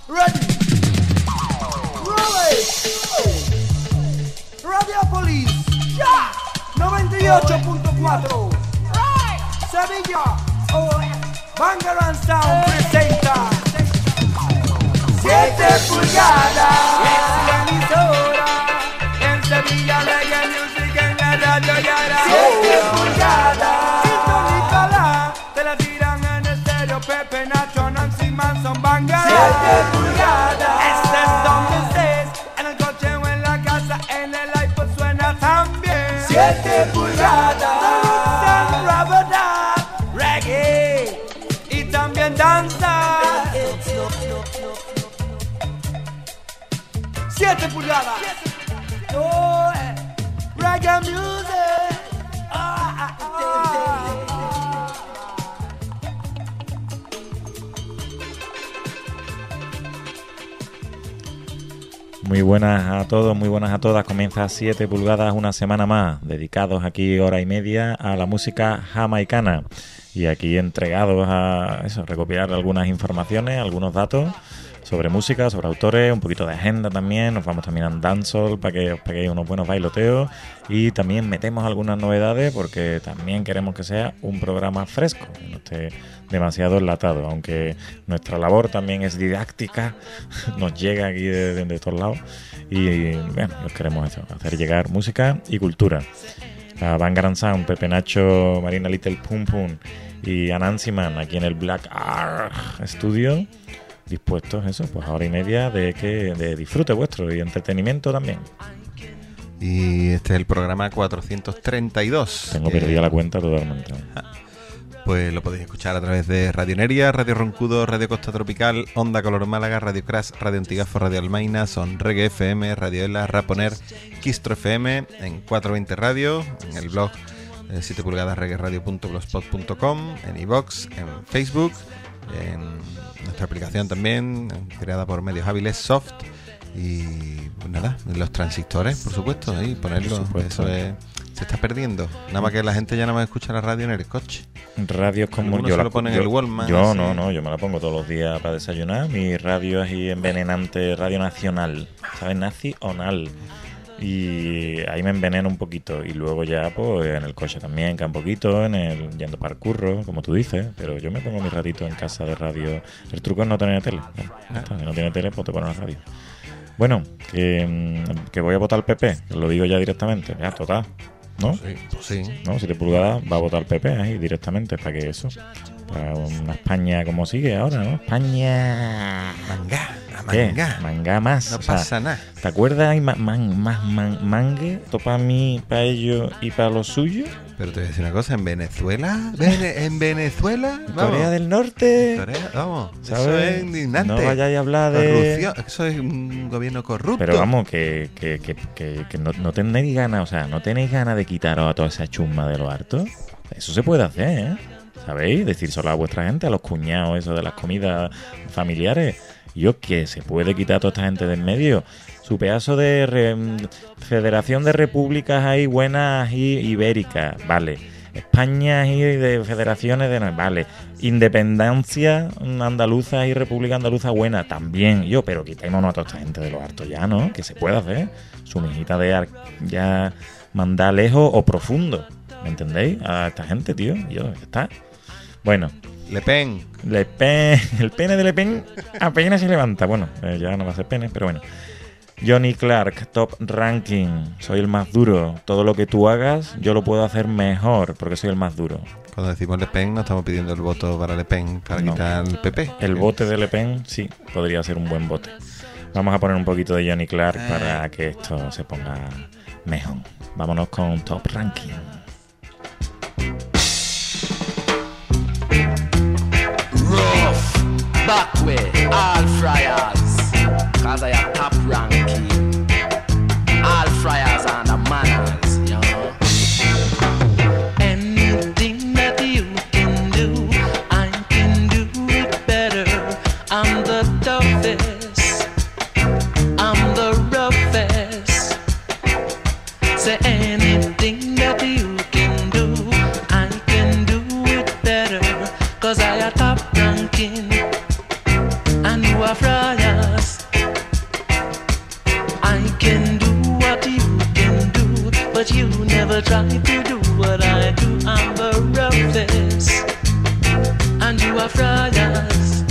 Ready. Roll it. Radiopolis. Ya. 98.4. Sevilla. Bangarang Sound presenta 7 pulgadas. Es la emisora. En Sevilla Reggae Music en la radio Yara. 7 pulgadas. Sintonícala. Te la tiran en estéreo. Pepe, Nacho, Nancy Manson, Bangarang. 7 pulgadas. Este es donde estés. En el coche o en la casa. En el iPod suena también. 7 pulgadas. Reggae y también danza. 7 pulgadas. Oh, reggae music. Muy buenas a todos, muy buenas a todas. Comienza 7 pulgadas, una semana más, dedicados aquí hora y media a la música jamaicana. Y aquí entregados a eso, recopilar algunas informaciones, algunos datos sobre música, sobre autores, un poquito de agenda también. Nos vamos también a dancehall para que os peguéis unos buenos bailoteos. Y también metemos algunas novedades porque también queremos que sea un programa fresco, que no esté demasiado enlatado. Aunque nuestra labor también es didáctica, nos llega aquí de todos lados. Y bueno, os queremos eso, hacer llegar música y cultura. A Bangarang Sound, Pepe Nacho, Marina Little Pum Pum y a Nancy Man aquí en el Black Ark Studio, dispuestos eso, pues a hora y media de disfrute vuestro y entretenimiento también. Y este es el programa 432. Tengo perdida la cuenta totalmente. Pues lo podéis escuchar a través de Radio Neria, Radio Roncudo, Radio Costa Tropical, Onda Color Málaga, Radio Crash, Radio Antigafo, Radio Almaina, Son Reggae FM, Radio Ela, Raponer, Quistro FM, en 420 Radio, en el blog 7 pulgadas reggaeradio.blogspot.com, en iVox, en Facebook, en nuestra aplicación también, creada por Medios Hábiles Soft. Y pues nada, los transistores, por supuesto, ahí ponerlo, eso es, se está perdiendo. Nada más que la gente ya no va a escuchar la radio en el coche. Radios como yo la pongo en el Walmart. Yo no, yo me la pongo todos los días para desayunar. Mi radio es ahí envenenante, Radio Nacional, ¿sabes? Nacional. Y ahí me enveneno un poquito. Y luego ya, pues, en el coche también, que un poquito, yendo para el curro, como tú dices. Pero yo me pongo mi ratito en casa de radio. El truco es no tener tele. Si no tiene tele, pues te pones la radio. Bueno, que voy a votar al PP, lo digo ya directamente. Ya, total, ¿no? Sí, pues sí. No, 7 pulgadas va a votar al PP ahí directamente, para que eso, para una España como sigue ahora, ¿no? España... Manga más. No pasa nada. ¿Te acuerdas? Hay más mangue, todo para mí, para ellos y para los suyos. Pero te voy a decir una cosa, en Venezuela, vamos, Corea del Norte, Corea, vamos, ¿sabes? Eso es indignante. No vayáis a hablar de corrupción, eso es un gobierno corrupto. Pero vamos, que no tenéis ganas, o sea, no tenéis ganas de quitaros a toda esa chusma de los hartos. Eso se puede hacer, ¿eh? ¿Sabéis? Decir solo a vuestra gente, a los cuñados, eso de las comidas familiares. Yo, que se puede quitar a toda esta gente de en medio. Su pedazo de Federación de Repúblicas ahí buenas y ibéricas, vale. España y de federaciones de... Vale. Independencia andaluza y República Andaluza buena, también. Yo, pero quitémonos a toda esta gente de los hartos ya, ¿no? Que se puede hacer. Su mijita de ya mandar lejos o profundo. ¿Me entendéis? A esta gente, tío. Yo, ya está. Bueno. Le Pen, el pene de Le Pen apenas se levanta. Bueno, ya no va a ser pene, pero bueno. Johnny Clark, Top Ranking. Soy el más duro. Todo lo que tú hagas, yo lo puedo hacer mejor porque soy el más duro. Cuando decimos Le Pen, no estamos pidiendo el voto para Le Pen, para quitar el PP. El bote de Le Pen, sí, podría ser un buen bote. Vamos a poner un poquito de Johnny Clark para que esto se ponga mejor. Vámonos con Top Ranking. Back with all fryers, cause I am top ranking. All fryers and the manners, you know. Anything that you can do, I can do it better. I'm the toughest, I'm the roughest. Say anything that you can do, I can do it better. Cause I am top ranking. are friars.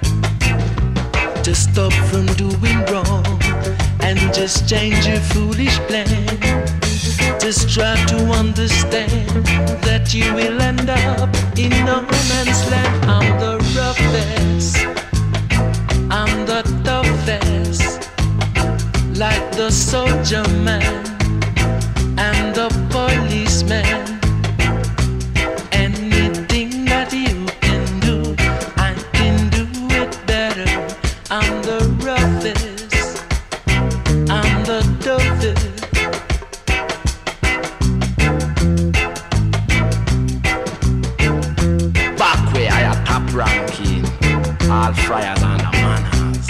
Just stop from doing wrong and just change your foolish plan. Just try to understand that you will end up in no man's land. I'm the roughest, I'm the toughest, like the soldier man and the policeman. Anything that you can do, I can do it better. I'm the roughest, I'm the toughest. Back where I am top ranking, all friars and the manners,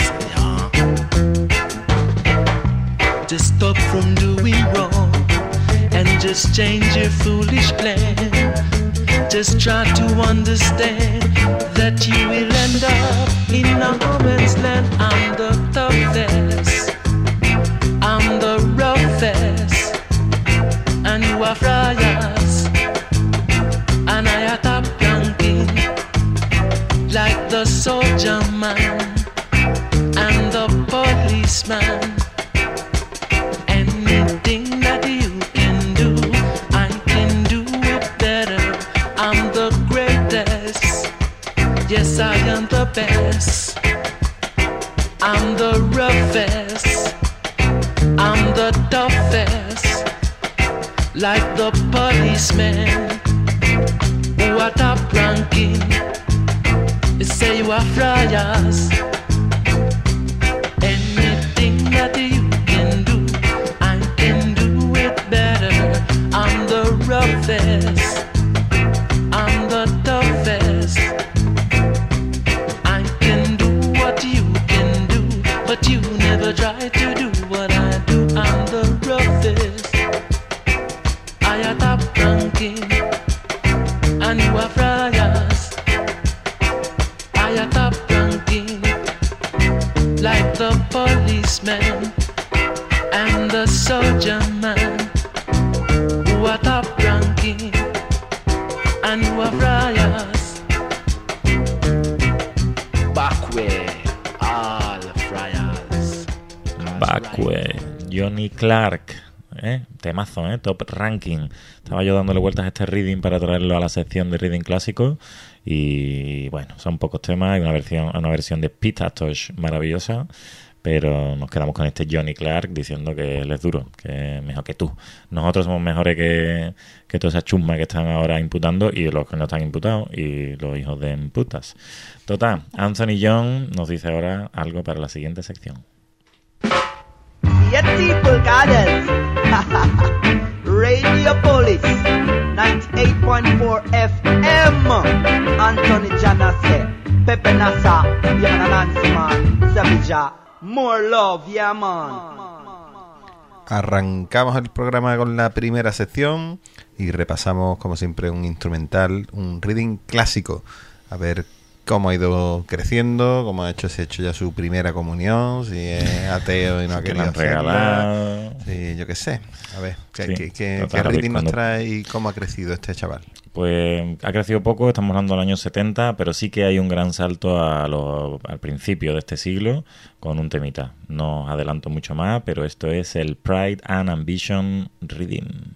yeah. Just stop from doing wrong and just change your foolish plan. Just try to understand that you will end up in no man's land. I'm the toughest, I'm the roughest, and you are friars, and I are top ranking, like the soldier man and the policeman. Anything that you can do, I can do it better. I'm the greatest, yes I am the best. I'm the roughest, I'm the toughest, like the policeman who are top ranking. They say you are friars. Anything that you can do, I can do it better. I'm the roughest, I'm the toughest. I can do what you can do, but you never try to do what I do. I'm the roughest, I am top ranking, and you are friars. I am top ranking, like the policeman and the soldier man, who are top ranking, and who are friars. Backway, all friars. Backway, Johnny Clark, temazo, top ranking. Estaba yo dándole vueltas a este reading para traerlo a la sección de reading clásico y bueno, son pocos temas. Hay una versión de Pita Tosh maravillosa, pero nos quedamos con este Johnny Clark diciendo que él es duro, que es mejor que tú. Nosotros somos mejores que toda esa chusma que están ahora imputando y los que no están imputados y los hijos de putas. Total, Anthony Young nos dice ahora algo para la siguiente sección. 7 pulgadas. Radio Police 98.4 FM. Anthony Janase, Pepe Nasa, Yamana Nancy Man, Savija. More love, yeah man. Arrancamos el programa con la primera sección y repasamos como siempre un instrumental, un reading clásico. A ver cómo ha ido creciendo, cómo ha hecho ya su primera comunión, si es ateo y no ha querido hacerla. Sí, yo qué sé. A ver, ¿qué reading nos trae y cómo ha crecido este chaval? Pues ha crecido poco, estamos hablando del año 70, pero sí que hay un gran salto al principio de este siglo con un temita. No os adelanto mucho más, pero esto es el Pride and Ambition Reading.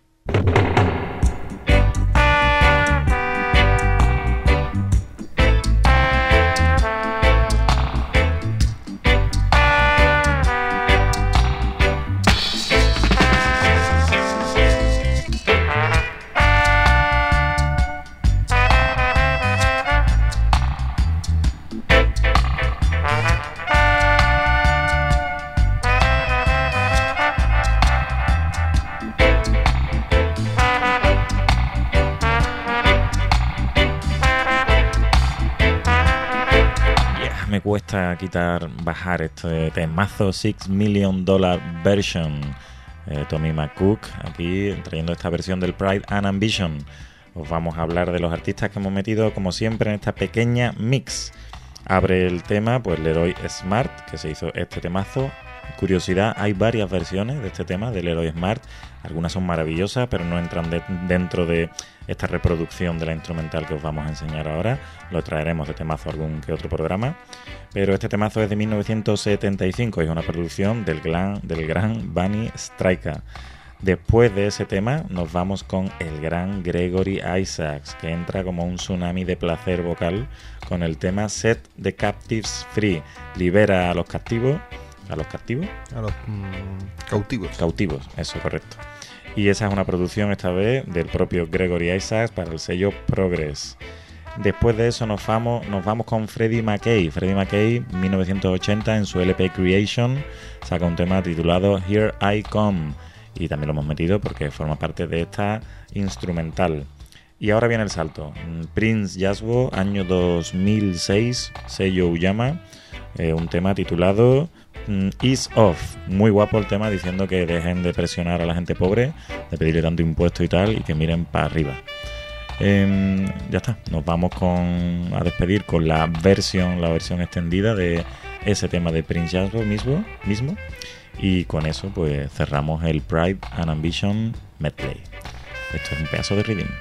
Me cuesta bajar este temazo $6 Million Version. Tommy McCook aquí trayendo esta versión del Pride and Ambition. Os vamos a hablar de los artistas que hemos metido como siempre en esta pequeña mix. Abre el tema pues Leroy Smart, que se hizo este temazo curiosidad, hay varias versiones de este tema del Leroy Smart. Algunas son maravillosas, pero no entran dentro de esta reproducción de la instrumental que os vamos a enseñar ahora. Lo traeremos de temazo a algún que otro programa. Pero este temazo es de 1975 y es una producción del gran Bunny Stryker. Después de ese tema nos vamos con el gran Gregory Isaacs, que entra como un tsunami de placer vocal con el tema Set the Captives Free. Libera a los captivos. ¿A los captivos? A los cautivos. Cautivos, eso, correcto. Y esa es una producción esta vez del propio Gregory Isaacs para el sello Progress. Después de eso nos vamos con Freddie McKay. Freddie McKay, 1980, en su LP Creation, saca un tema titulado Here I Come. Y también lo hemos metido porque forma parte de esta instrumental. Y ahora viene el salto. Prince Jasbo, año 2006, sello Uyama, un tema titulado Ease Off. Muy guapo el tema, diciendo que dejen de presionar a la gente pobre, de pedirle tanto impuesto y tal, y que miren para arriba. Ya está, nos vamos a despedir con la versión extendida de ese tema de Prince Jasbo mismo. Y con eso pues cerramos el Pride and Ambition medley. Esto es un pedazo de rhythm.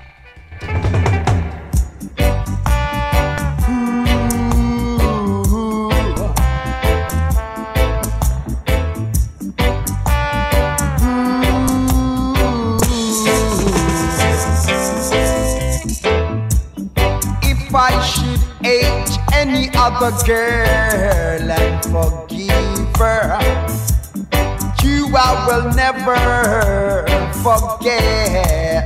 If I should hate any other girl and forgive her, you I will never forget.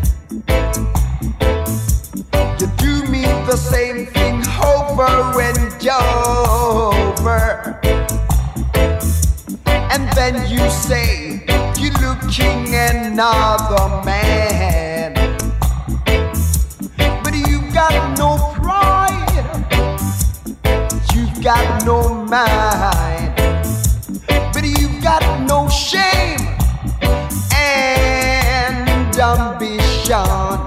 You do me the same thing over and over, and then you say you're looking another man, but you've got no pride, you've got no mind, but you've got no shame and ambition.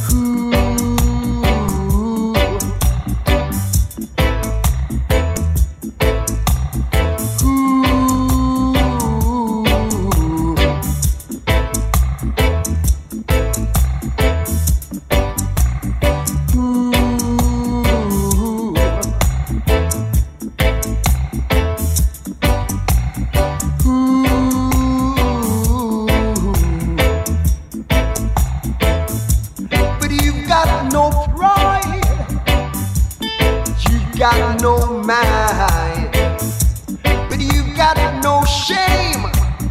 Got no mind, but you've got no shame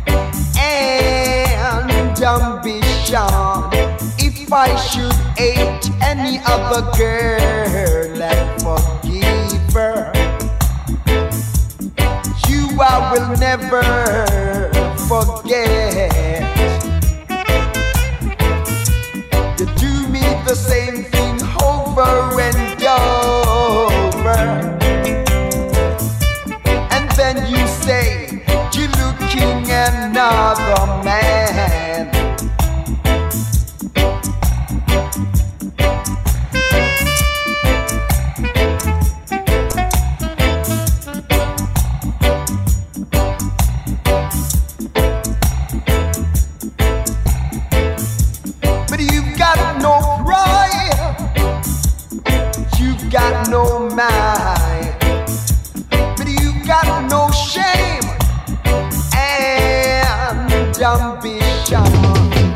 and ambition. If I should hate any other girl and forgive her, you I will never forget. You do me the same thing over and over, and then you say you're looking another man. But you've got no pride, you've got no mind, but you've got no shame and ambition.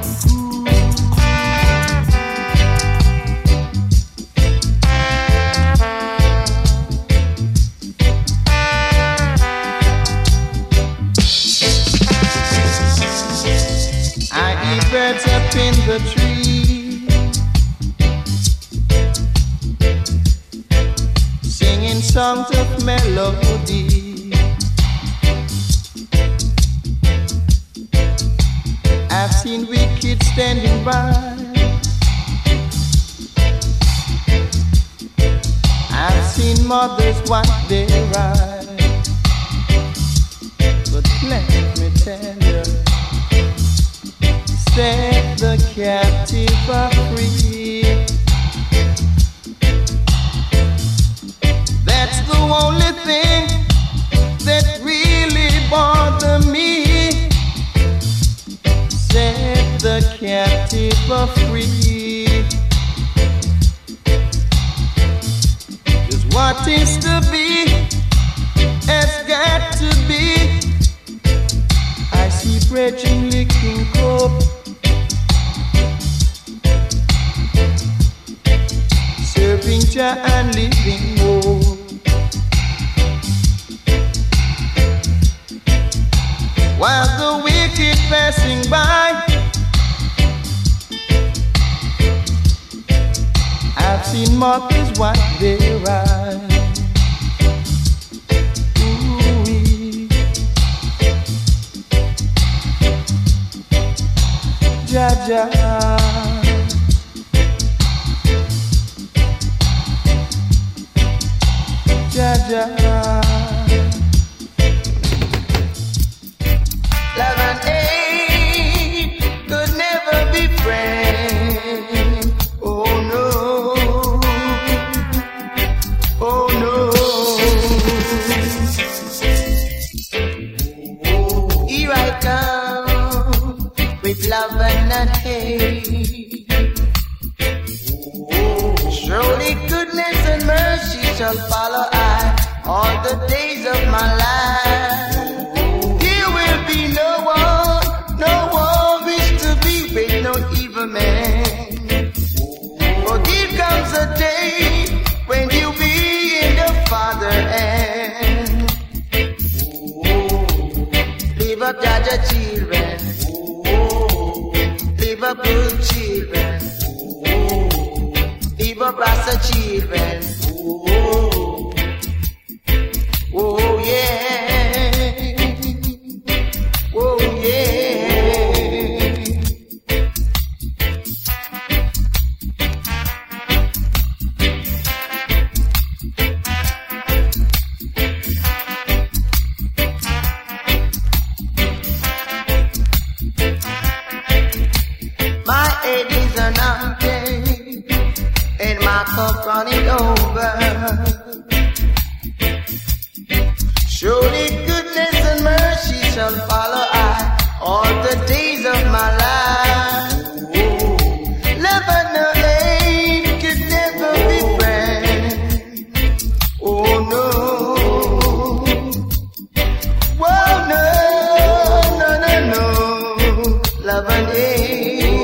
I eat birds up in the tree, singing songs of melody. I've seen wicked standing by, I've seen mothers wipe their eyes, but let me tell you, set the captive free. That's the only thing that really bothers Just what is to be has got to be. I see brethren licking cup, serving Jah and living hope. While the wicked passing by, I've seen mothers wipe their eyes. Ooh-wee. Jah Jah, Jah Jah. Love and hate could never be friends. Oh no, oh no. Here I come with love and not hate. Surely goodness and mercy shall follow I all the days of my life. Man. For there comes a day when you'll be in the Father hand. Live up Jaja children, live up good children, live up Rasta children. Oh yeah, oh yeah. Cup running over. Surely goodness and mercy shall follow I all the days of my life. Love and no hate could never be friends. Oh no, whoa no, no, no, no. Love and hate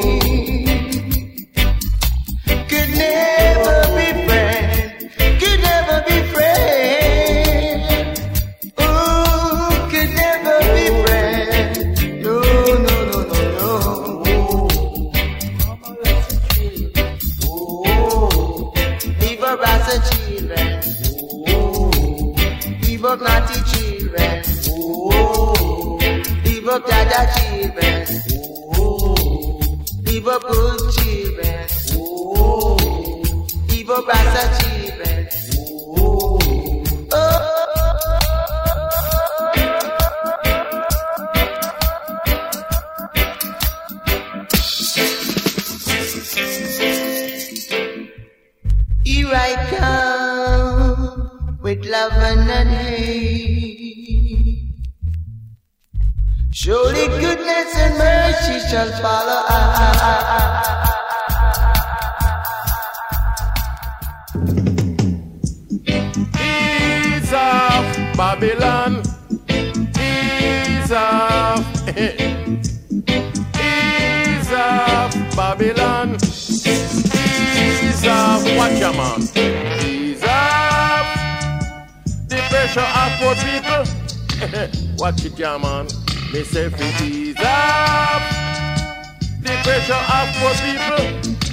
could never be friends, could never be friends. Oh, could never be friends. No, no, no, no, no. Oh, leave up Rasta children. Oh, leave up naughty children. Oh, leave up Dada children. Oh, leave up good children. Leave up Rasta children. Oh. Here I come with love and hate. Surely goodness and mercy shall follow I. Ease off Babylon. Ease off. Ease off Babylon. Ease off. Watch your man. Ease off. The pressure of poor people. Watch it, your man. Me say fi ease off. The pressure of poor people.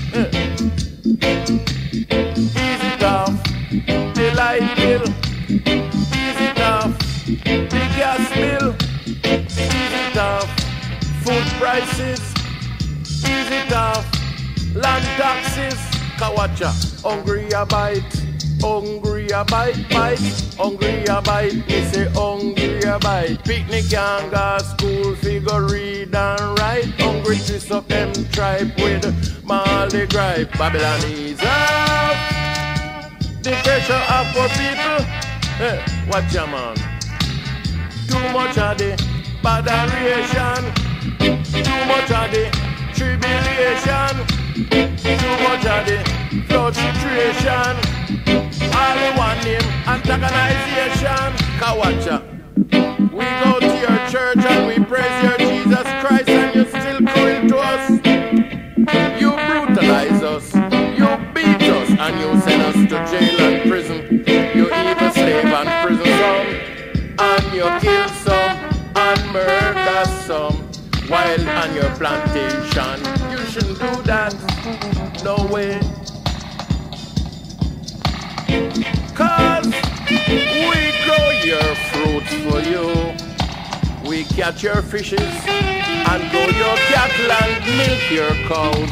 Ease it off. The light bill, ease it off. The gas bill, ease it off. Food prices, ease it off. Land taxes, kawacha. Hungry a bite, hungry a bite, hungry a bite. Me say hungry a bite. Picnic and go school, figure read and write. Hungry twist up them tribe with Marley gripe. Babylon is off. The pressure of poor people, watch your man. Too much of the botheration, too much of the tribulation. Too much of the flood situation. All in one name, antagonization. Kawacha. We go to your church and we praise your Jesus Christ, and you still cruel to us. You brutalize us, you beat us, and you send us to jail and prison. You evil slave and prison some, and you kill some and murder some while on your plantation. You shouldn't do that, no way. 'Cause we grow your fruits for you. We catch your fishes and grow your cattle and milk your cows.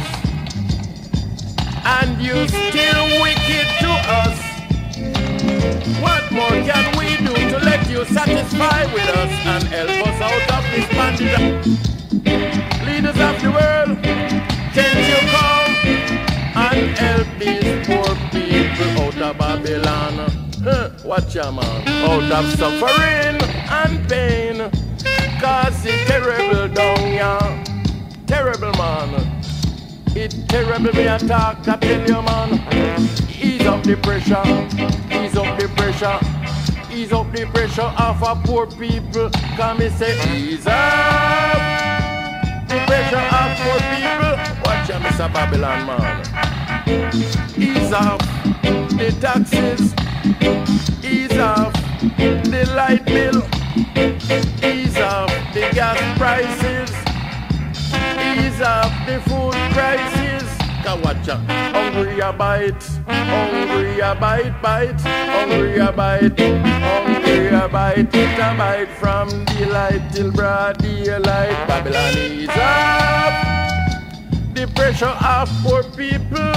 And you still wicked to us. What more can we do to let you satisfy with us and help us out of this bandit? Leaders of the world, can you come and help these poor people out of Babylon? Watch ya, man, out of suffering and pain. 'Cause it's terrible down here, terrible, man. It's terrible me attack, I tell you, man. Ease up the pressure, ease up the pressure, ease up the pressure of our poor people. Come and say, ease up the pressure of poor people. Watch ya, Mr. Babylon, man. Ease up the taxes, ease up the light bill, ease up the gas prices, ease up the food crisis. Kawacha, hungry a bite, hungry a bite, bite, hungry a bite, hungry a bite. It a bite from daylight till broad daylight. Babylon, ease up the pressure of poor people.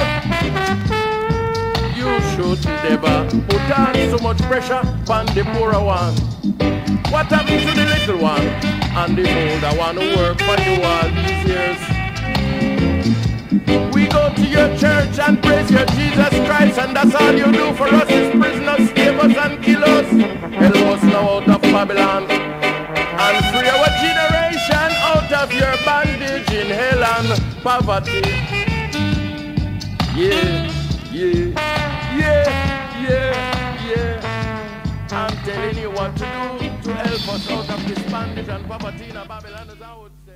You should never put on so much pressure on the poorer one. What happened to the little one and the older one who work for you all these years? We go to your church and praise your Jesus Christ, and that's all you do for us is prisoners, slave us and kill us. Help us now out of Babylon and free our generation out of your bondage in hell and poverty. Yeah, yeah, yeah, yeah, yeah. I'm telling you what to do to help us out of this bondage and poverty in Babylon, as I would say.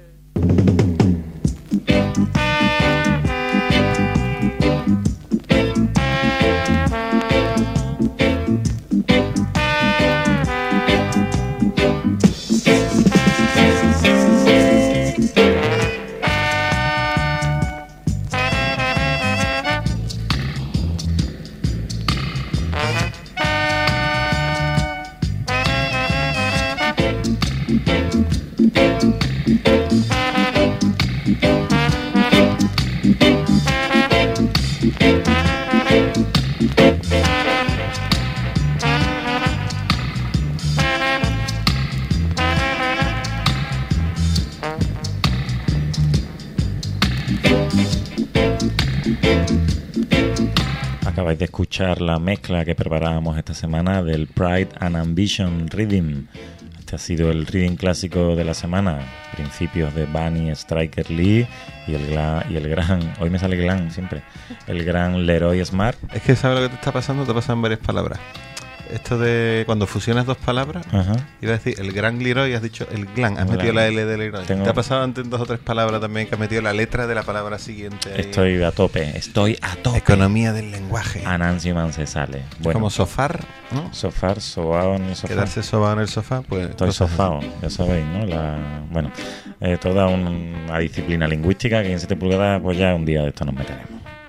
Acabáis de escuchar la mezcla que preparábamos esta semana del Pride and Ambition Rhythm. Este ha sido el rhythm clásico de la semana, principios de Bunny Striker Lee y el gran, hoy me sale Glam siempre, el gran Leroy Smart. Es que ¿sabes lo que te está pasando? Te pasan varias palabras. Esto de cuando fusionas dos palabras, Ajá. iba a decir el gran Leroy, has dicho el glam, has Glam. metido la L de Leroy. Tengo- ¿Te ha pasado antes en dos o tres palabras también que has metido la letra de la palabra siguiente? Ahí? Estoy a tope. Economía del lenguaje. A Nancy Man se sale. Bueno, Como sofar, ¿no? sofar, sobao en el sofá. Quedarse sobado en el sofá, pues... Estoy cosas así. sofao, ya sabéis, ¿no? Bueno, toda una disciplina lingüística que en 7 pulgadas, pues ya un día de esto nos meteremos.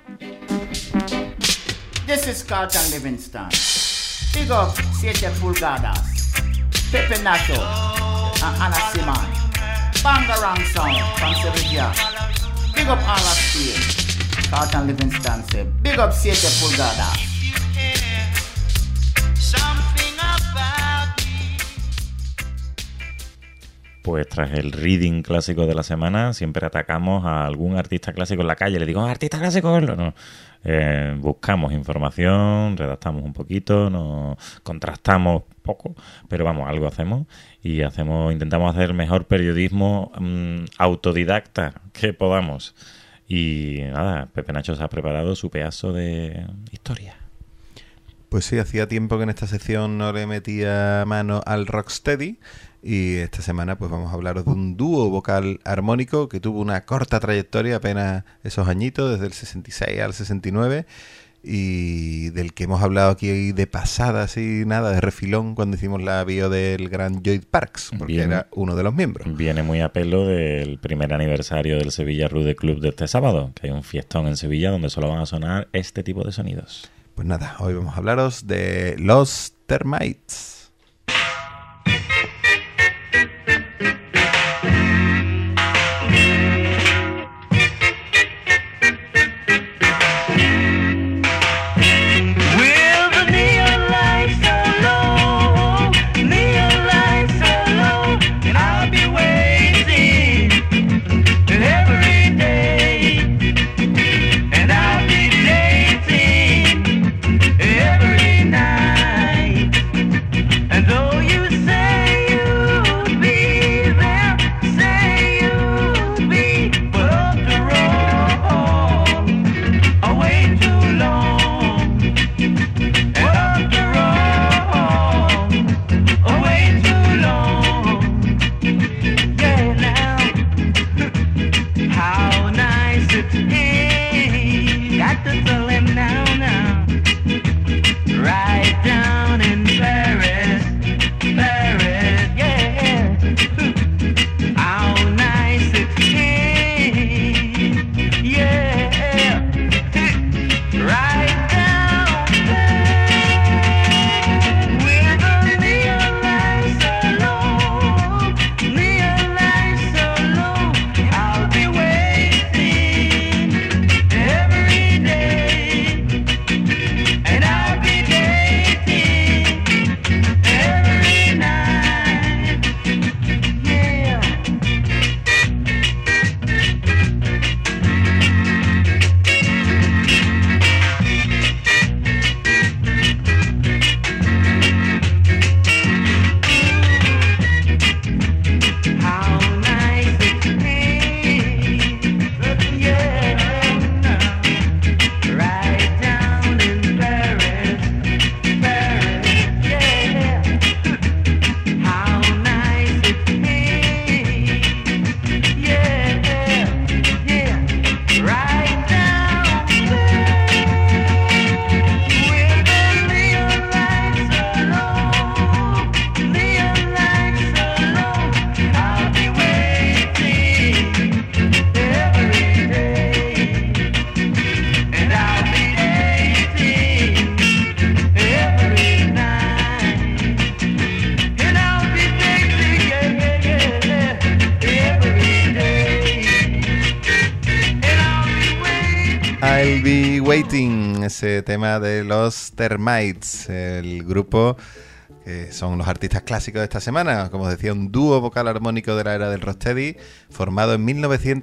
This is Carlton Livingston. Big up 7 pulgadas. Pepe Nacho and Anna Simon. Bangarang sound from Sevilla. Big up all of Steel. Carlton Livingston said, big up 7 pulgadas. Pues tras el reading clásico de la semana, siempre atacamos a algún artista clásico en la calle. Le digo, artista clásico, no. Buscamos información, redactamos un poquito, nos contrastamos poco, pero vamos, algo hacemos y intentamos hacer el mejor periodismo autodidacta que podamos. Y nada, Pepe Nacho se ha preparado su pedazo de historia. Pues sí, hacía tiempo que en esta sección no le metía mano al rocksteady y esta semana pues vamos a hablaros de un dúo vocal armónico que tuvo una corta trayectoria, apenas esos añitos, desde el 66 al 69, y del que hemos hablado aquí de pasada, así nada, de refilón, cuando hicimos la bio del gran Lloyd Parks, porque era uno de los miembros. Viene muy a pelo del primer aniversario del Sevilla Rude Club de este sábado, que hay un fiestón en Sevilla donde solo van a sonar este tipo de sonidos. Pues nada, hoy vamos a hablaros de los Termites. I'll Be Waiting, ese tema de los Termites, el grupo que son los artistas clásicos de esta semana. Como os decía, un dúo vocal armónico de la era del rocksteady, formado en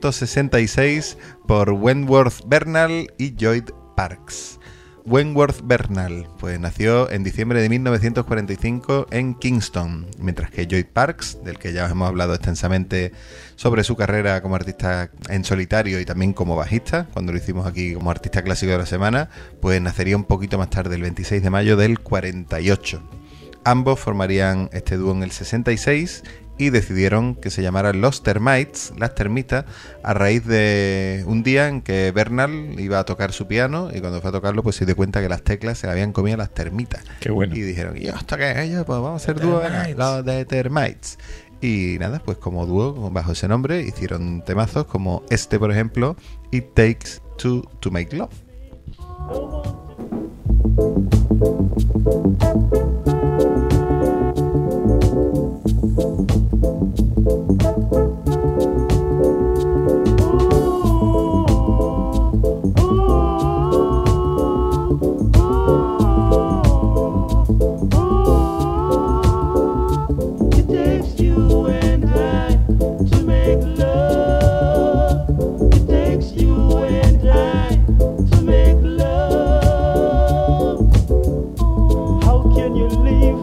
1966 por Wentworth Bernal y Lloyd Parks. Wentworth Bernal pues nació en diciembre de 1945 en Kingston, mientras que Lloyd Parks, del que ya os hemos hablado extensamente sobre su carrera como artista en solitario y también como bajista, cuando lo hicimos aquí como artista clásico de la semana, pues nacería un poquito más tarde, el 26 de mayo del 48. Ambos formarían este dúo en el 66 y decidieron que se llamaran los Termites, las termitas, a raíz de un día en que Bernal iba a tocar su piano y cuando fue a tocarlo pues se dio cuenta que las teclas se le habían comido las termitas. Qué bueno. Y dijeron, ¿y esto qué es ello? Pues vamos a hacer dúo, los de Termites. Y nada, pues como dúo, bajo ese nombre, hicieron temazos como este, por ejemplo, It Takes Two to Make Love. How can you leave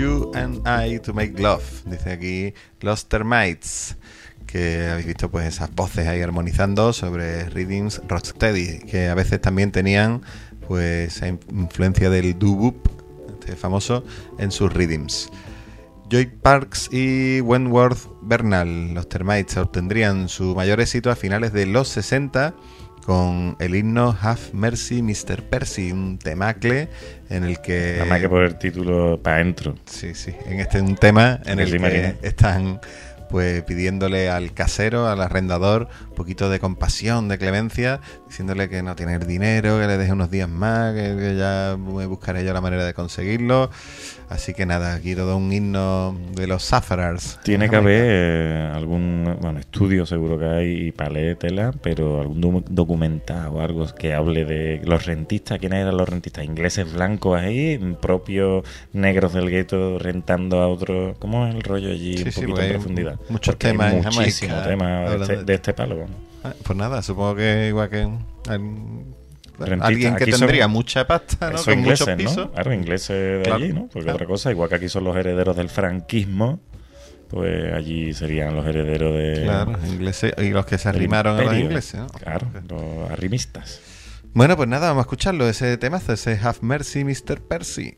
You and I to Make Love. Dice aquí los Termites, que habéis visto pues esas voces ahí armonizando sobre rhythms rocksteady, que a veces también tenían pues esa influencia del doo-wop, este famoso, en sus rhythms. Joy Parks y Wentworth Bernal, los Termites, obtendrían su mayor éxito a finales de los 60 con el himno Have Mercy Mr. Percy, un temacle en el que... Nada más que por el título para adentro. Sí, un tema en el que imagino. están pues pidiéndole al casero, al arrendador, un poquito de compasión, de clemencia, diciéndole que no tiene el dinero, que le deje unos días más, que ya buscaré yo la manera de conseguirlo. Así que nada, aquí todo un himno de los Sufferers. Tiene que haber algún estudio seguro que hay y palé tela, pero algún documental o algo que hable de los rentistas. ¿Quiénes eran los rentistas? Ingleses blancos ahí, propios negros del gueto rentando a otros. ¿Cómo es el rollo allí? Sí, un poquito en profundidad. Muchos porque temas hay en muchísimos Jamaica temas de este palo. Pues nada, supongo que igual que Rentista. alguien que Aquí tendría son, mucha pasta, ¿no? Son Con ingleses, muchos pisos. ¿no? Claro, ingleses de Claro, allí, ¿no? Porque claro. otra cosa, igual que aquí son los herederos del franquismo, pues allí serían los herederos de... Claro, ingleses y los que se del arrimaron a los imperio. ingleses, ¿no? Claro, los arrimistas. Bueno, pues nada, vamos a escucharlo, ese temazo, ese Have Mercy Mr. Percy.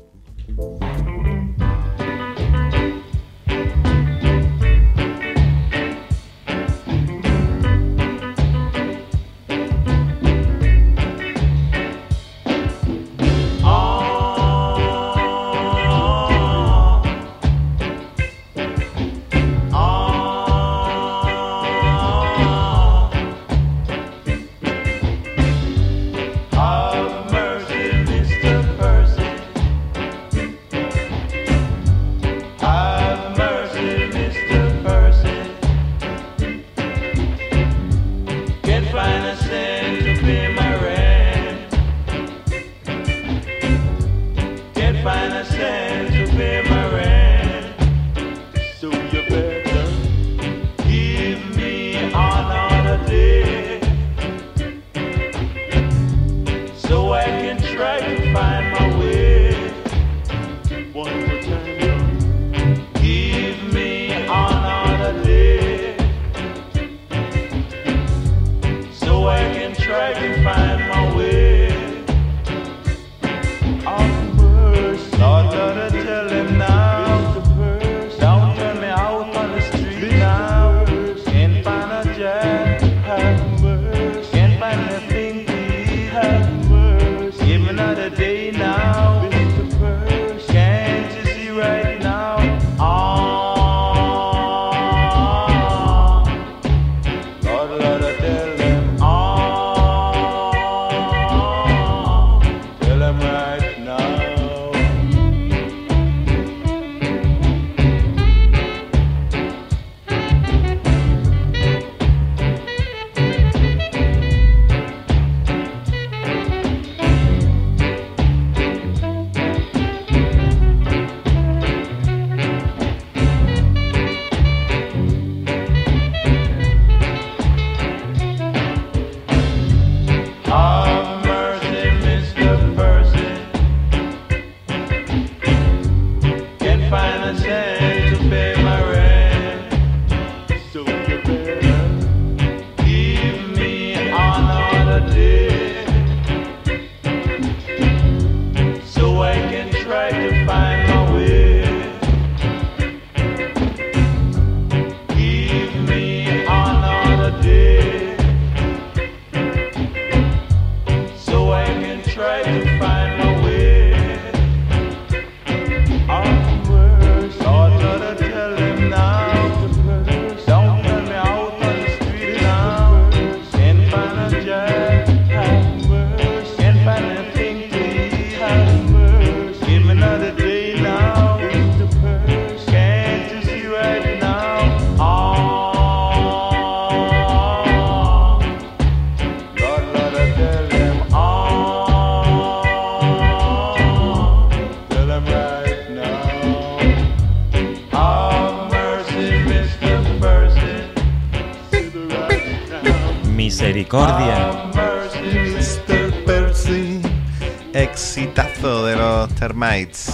Have mercy, Mr. Percy. Misericordia. Mr. Percy. Exitazo de los Termites.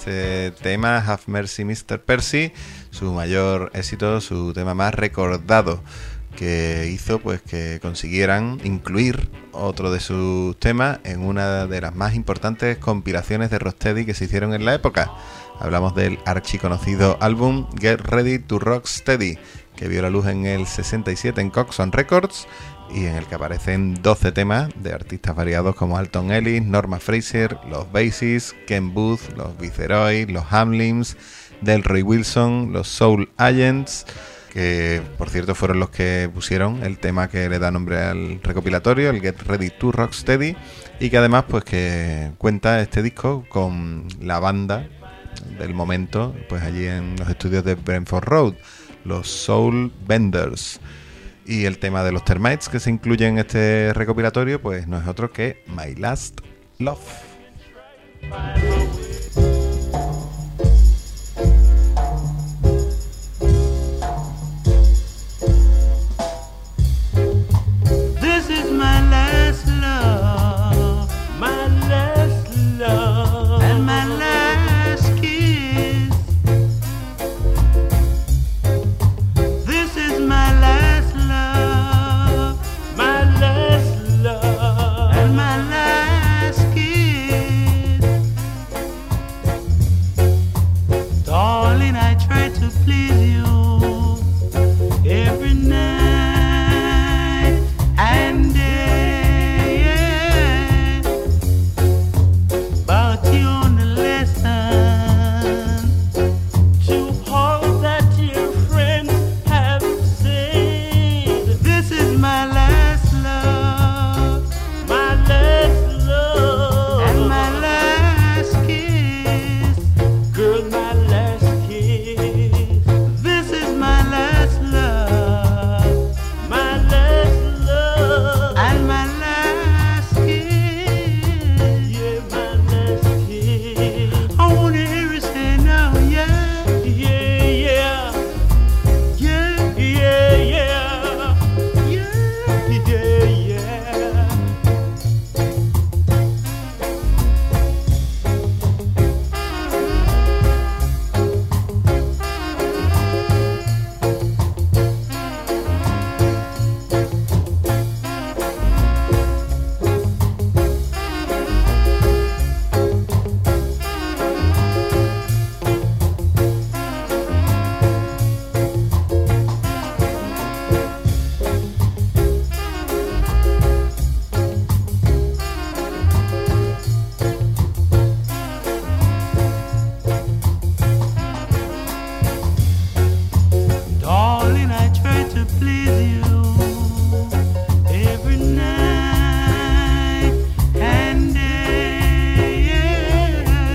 este tema, Have Mercy Mr. Percy, su mayor éxito, su tema más recordado, que hizo pues que consiguieran incluir otro de sus temas en una de las más importantes compilaciones de rocksteady que se hicieron en la época. Hablamos del archiconocido álbum Get Ready to Rocksteady, que vio la luz en el 67 en Coxsone Records y en el que aparecen 12 temas de artistas variados como Alton Ellis, Norma Fraser, los Basis, Ken Booth, los Viceroy, los Hamlins, Delroy Wilson, los Soul Agents, que por cierto fueron los que pusieron el tema que le da nombre al recopilatorio, el Get Ready to Rocksteady, y que además pues que cuenta este disco con la banda del momento, pues allí en los estudios de Brentford Road, los Soul Benders. Y el tema de los Termites que se incluye en este recopilatorio pues no es otro que My Last Love. This is my last love, my last love, and my last kiss. This is my last love, my last love, and my last kiss. Darling, I try to please you every night and day, yeah. But you only listen to all that your friends have said. This is my last love, my last love, and my last kiss. Girl, my last kiss. This is my last love, my last love, and my last kiss. Yeah, my last kiss. I wanna hear you say now, yeah, yeah, yeah, yeah, yeah, yeah, yeah, yeah, yeah. Darling, I try to please you every night and day, yeah.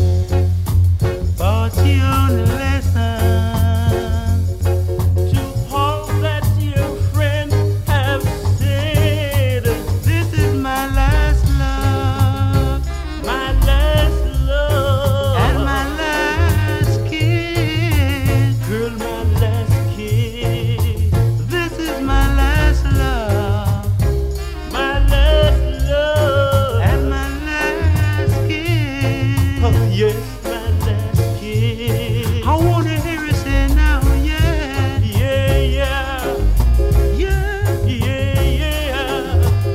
But you only listen to all that your friends have said. This is my last love, my last love, and my last kiss. Girl, my last kiss. This is my last love, my last love, and my last kiss. Oh yes, my last kiss. I wanna hear you say now, yeah, yeah, yeah, yeah, yeah, yeah.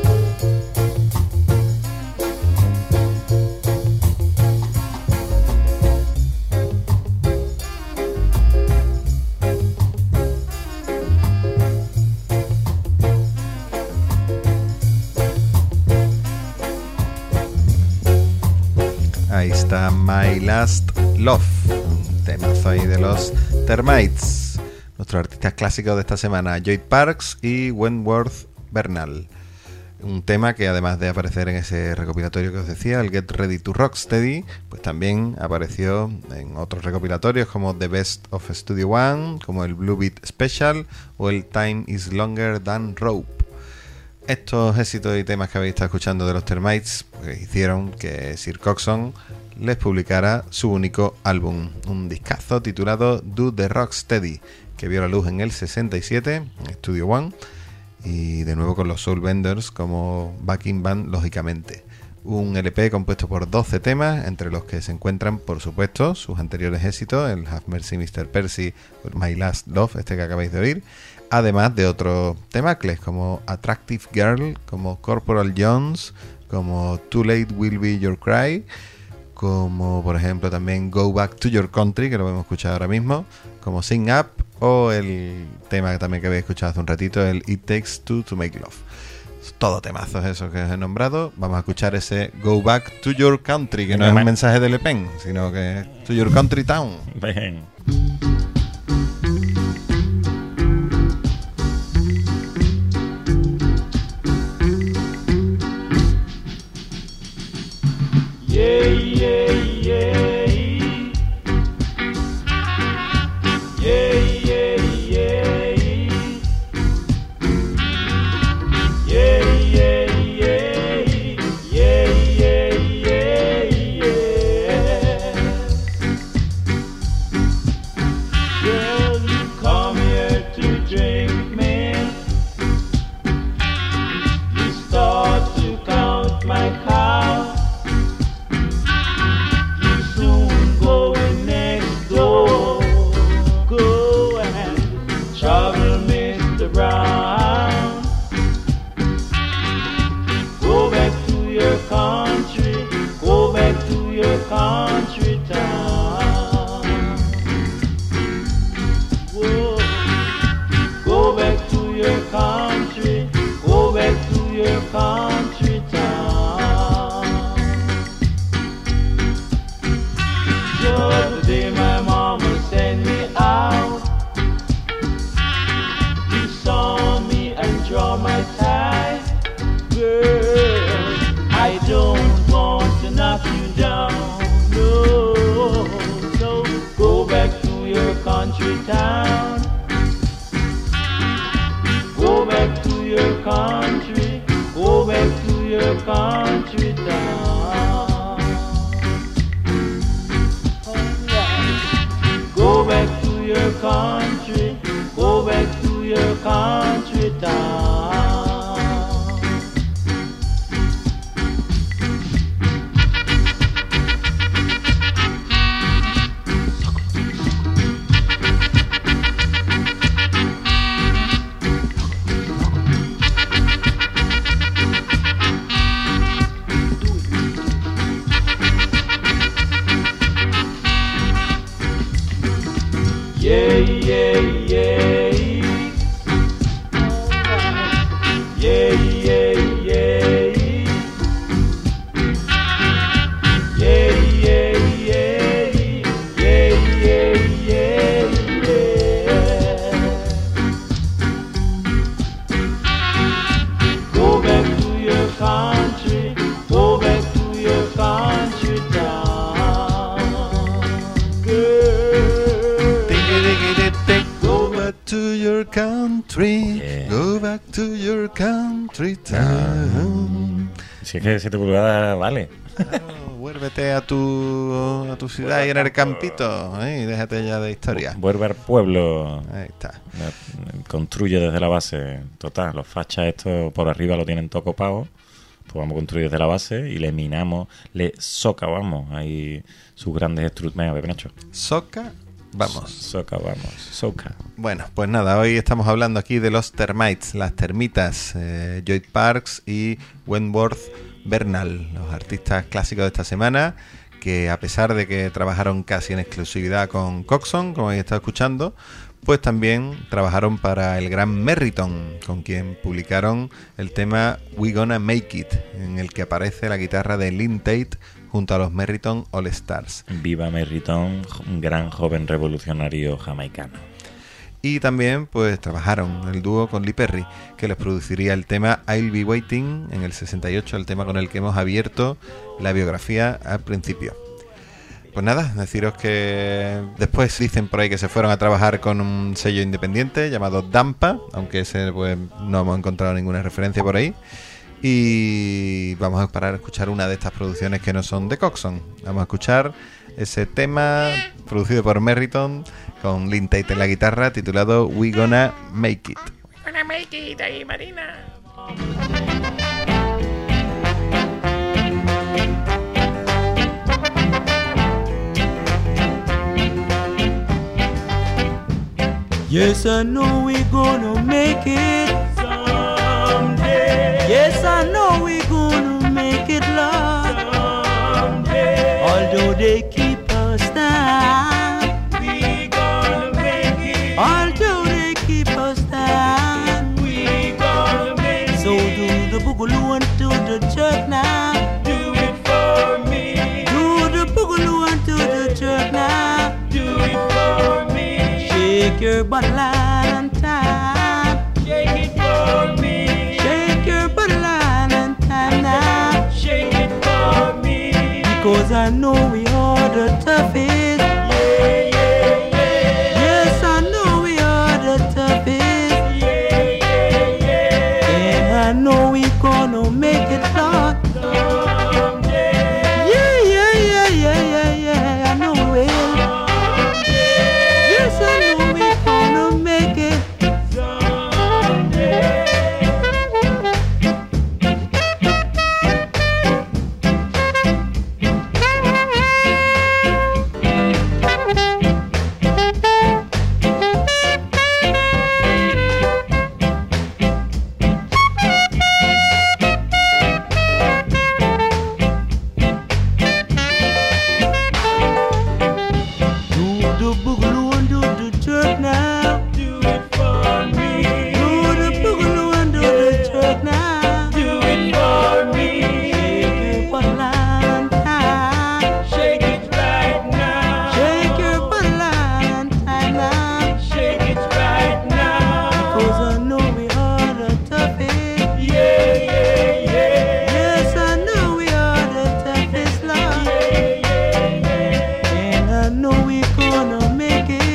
Ahí está My Last Love, un temazo ahí de los Termites, nuestros artistas clásicos de esta semana, Joy Parks y Wentworth Bernal. Un tema que además de aparecer en ese recopilatorio que os decía, el Get Ready to Rocksteady, pues también apareció en otros recopilatorios como The Best of Studio One, como el Blue Beat Special o el Time is Longer Than Rope. Estos éxitos y temas que habéis estado escuchando de los Termites pues, hicieron que Sir Coxsone les publicara su único álbum, un discazo titulado Do the Rocksteady, que vio la luz en el 67 en Studio One, y de nuevo con los Soul Benders como backing band, lógicamente. un LP compuesto por 12 temas, entre los que se encuentran, por supuesto, sus anteriores éxitos, el Have Mercy Mr. Percy, My Last Love, este que acabáis de oír, además de otros temacles como Attractive Girl, como Corporal Jones, como Too Late Will Be Your Cry, como por ejemplo también Go Back to Your Country, que lo hemos escuchado ahora mismo, como Sing Up, o el tema que también que habéis escuchado hace un ratito, el It Takes Two to Make Love. Todo temazos esos que os he nombrado. Vamos a escuchar ese Go Back to Your Country, que no es un mensaje de Le Pen, sino que es To Your Country Town. Ven. Yeah, yeah, yeah. Yeah, yeah, yeah. Yeah, yeah, yeah. Yeah, yeah, yeah, yeah. Girl, you come here to drink me. You start to count my cow. Country town. Whoa. Go back to your country. Go back to your country town. The other day my mama sent me out. You saw me and draw my tie. Girl, I don't want to knock you down. No, go back to your country town. Go back to your country. Go back to your country town. Alright. Go back to your country. Go back to your country town. Yeah, yeah, yeah. Yeah, yeah, yeah. Yeah, yeah, yeah. Yeah, yeah, yeah, yeah. Go back to your country. Go back to your country town. Girl. Go back to your country. Yeah. Go back to your country town. Si es que 7 pulgadas vale. Vuélvete a tu ciudad y en el campito, y déjate ya de historia. Vuelve al pueblo. Ahí está. Construye desde la base. Total, los fachas estos por arriba lo tienen todo copado. Pues vamos a construir desde la base y le minamos, le socavamos ahí sus grandes estructuras. Venga, Pepe Nacho. Soca, vamos. Soca. Bueno, pues nada, hoy estamos hablando aquí de los Termites, las termitas, Joy Parks y Wentworth Bernal, los artistas clásicos de esta semana, que a pesar de que trabajaron casi en exclusividad con Coxsone, como habéis estado escuchando, pues también trabajaron para el gran Merriton, con quien publicaron el tema We Gonna Make It, en el que aparece la guitarra de Lynn Tate junto a los Merriton All Stars. Viva Merriton, un gran joven revolucionario jamaicano. Y también pues trabajaron el dúo con Lee Perry, que les produciría el tema I'll Be Waiting en el 68, el tema con el que hemos abierto la biografía al principio. Pues nada, deciros que después dicen por ahí que se fueron a trabajar con un sello independiente llamado Dampa, aunque ese pues no hemos encontrado ninguna referencia por ahí. Y vamos a parar a escuchar una de estas producciones que no son de Coxsone. Vamos a escuchar ese tema producido por Merriton con Lynn Tate en la guitarra, titulado We Gonna Make It. We gonna make it ahí, Marina. Yes, I know we're gonna make it someday. Yes, I know we're gonna make it, Lord. Someday. Although they keep us down, we gonna make it. Although they keep us down, we gonna make it. So do the boogaloo and do the jerk now. Do it for me. Do the boogaloo and do the jerk now. Do it for me. Shake your butt line and time. Shake it for me. Shake your butt line and time now. Shake it for me. Because I know we are the toughest. Yeah, yeah, yeah. Yes, I know we are the toughest. Yeah, yeah, yeah. And I know we gonna make it, Lord. Someday. Yeah, yeah, yeah, yeah, yeah, yeah. I know we will. Yes, I know we gonna make it. Someday. Do the boogaloo and do the jerk now. Do it for me. Do the boogaloo and do the jerk now. Do it for me. Shake your butt line time. Shake it right now. Shake your butt line time now. Shake it right now. Because I know we are the toughest. Yeah, yeah, yeah. Yes, I know we are the toughest, Lord. Yeah, yeah, yeah. And I know we gonna make it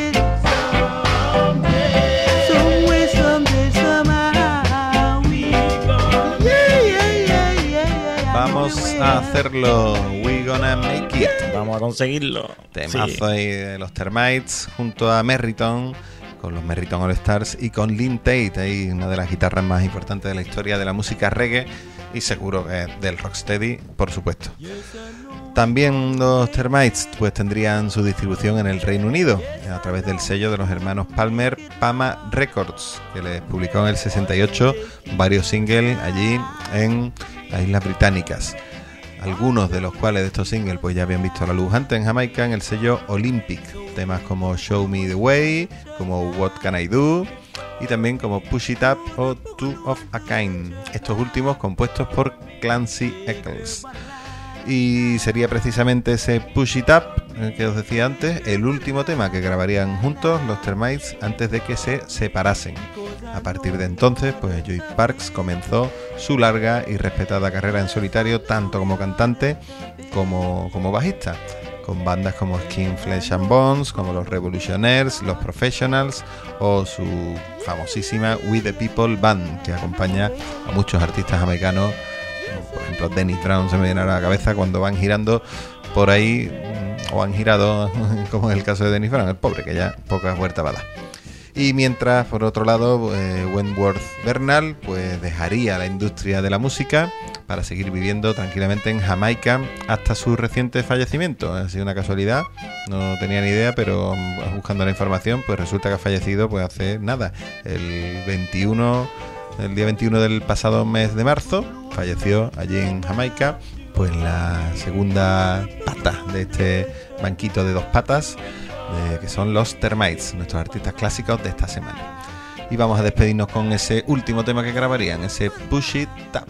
someday. Some way, someday, somehow. We gonna yeah, yeah, yeah, yeah, yeah. Vamos a hacerlo. We gonna make it. Vamos a conseguirlo. Temazo Sí. ahí de los Termites junto a Merriton, con los Merriton All Stars y con Lynn Tate, ahí una de las guitarras más importantes de la historia de la música reggae y seguro que del rocksteady, por supuesto. También los Termites pues tendrían su distribución en el Reino Unido a través del sello de los hermanos Palmer, Pama Records, que les publicó en el 68 varios singles allí en las Islas Británicas. Algunos de los cuales de estos singles pues ya habían visto la luz antes en Jamaica en el sello Olympic. Temas como Show Me the Way, como What Can I Do y también como Push It Up o Two of a Kind. Estos últimos compuestos por Clancy Eccles. Y sería precisamente ese Push It Up que os decía antes, el último tema que grabarían juntos los Termites antes de que se separasen. A partir de entonces, pues Joey Parks comenzó su larga y respetada carrera en solitario, tanto como cantante como bajista, con bandas como Skin, Flesh and Bones, como los Revolutionaires, los Professionals o su famosísima We the People Band, que acompaña a muchos artistas jamaicanos. Por ejemplo, Dennis Brown se me viene a la cabeza cuando van girando por ahí, o han girado, como en el caso de Dennis Brown, el pobre, que ya pocas vueltas va a dar. Y mientras, por otro lado, Wentworth Bernal pues dejaría la industria de la música para seguir viviendo tranquilamente en Jamaica hasta su reciente fallecimiento. Ha sido una casualidad, no tenía ni idea, pero buscando la información, pues resulta que ha fallecido pues hace nada, el día 21 del pasado mes de marzo, falleció allí en Jamaica, pues la segunda pata de este banquito de dos patas, que son los Termites, nuestros artistas clásicos de esta semana. Y vamos a despedirnos con ese último tema que grabarían, ese Push It Up.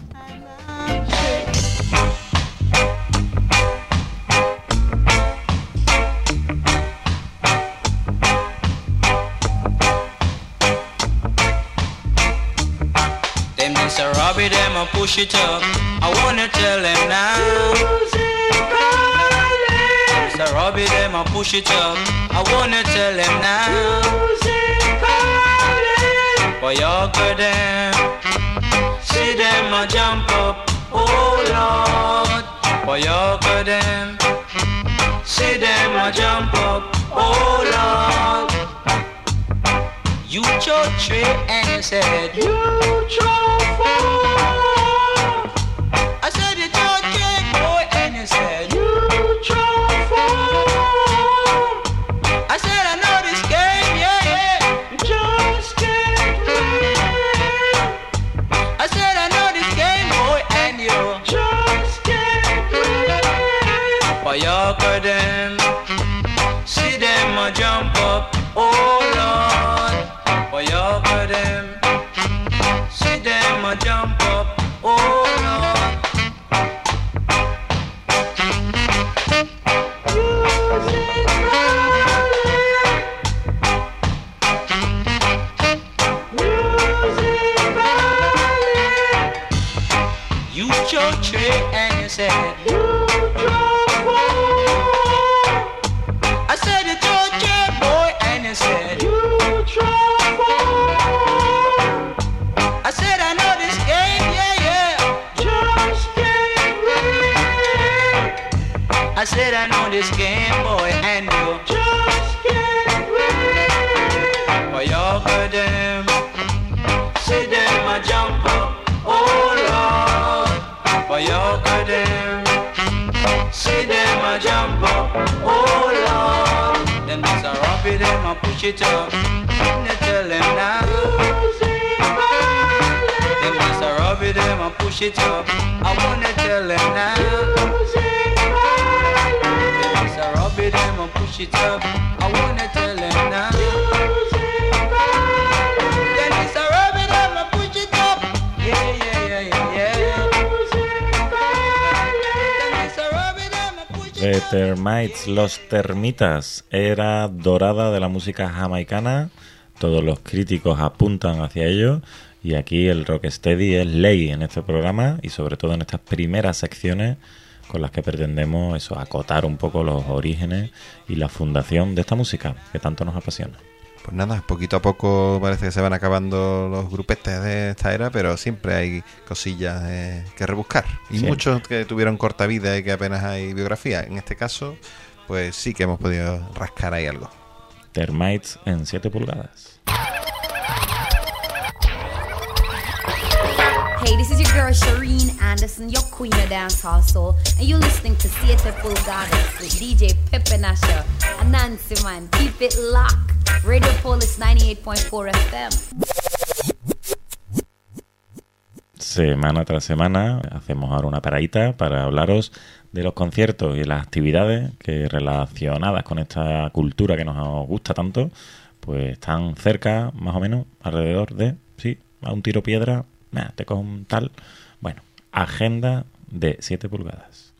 Mr. Robbie, them a push it up. I wanna tell them now. Mr. Robbie, them a push it up. I wanna tell them now. Boy, you could them see them a jump up. Oh Lord, boy, you could them see them a jump up. Oh Lord. You throw three and you said you throw four. I said you throw three, boy, and you said you throw four. I said I know this game, yeah, yeah. You throw said, you trouble. I said, you Georgia boy, and he said, you trouble. I said, I know this game, yeah, yeah. Just get ready. I said, I know this game, boy, and you just get ready. For your good them, see them a jump up, oh Lord. For your good them, see them a jump up, oh Lord. Them just a rub it, them a push it up. They tell them now. Them just a rub it, them a push it up. I wanna tell them now. Them just a rub it, them a push it up. I wanna tell them now. Them just a rub it, them a push it up. Yeah, yeah, yeah, yeah, yeah. Them just a rub it, them a push it The up. Termites, los termitas, era dorada de la música jamaicana. Todos los críticos apuntan hacia ello. Y aquí el rocksteady es ley en este programa y sobre todo en estas primeras secciones con las que pretendemos eso, acotar un poco los orígenes y la fundación de esta música que tanto nos apasiona. Pues nada, poquito a poco parece que se van acabando los grupetes de esta era, pero siempre hay cosillas que rebuscar. Y Sí. muchos que tuvieron corta vida y que apenas hay biografía. En este caso, pues sí que hemos podido rascar ahí algo. Termites en 7 pulgadas. Hey, this is your girl Shireen Anderson, your queen of dancehall soul, and you're listening to Siete Pulgadas with DJ Pepe Nasher and Nancy Man. Keep it locked. Radio Polis 98.4 FM. Semana tras semana hacemos ahora una paradita para hablaros de los conciertos y las actividades que relacionadas con esta cultura que nos gusta tanto, pues están cerca, más o menos, alrededor de, sí, a un tiro piedra, te cojo un tal. Bueno, agenda de 7 pulgadas.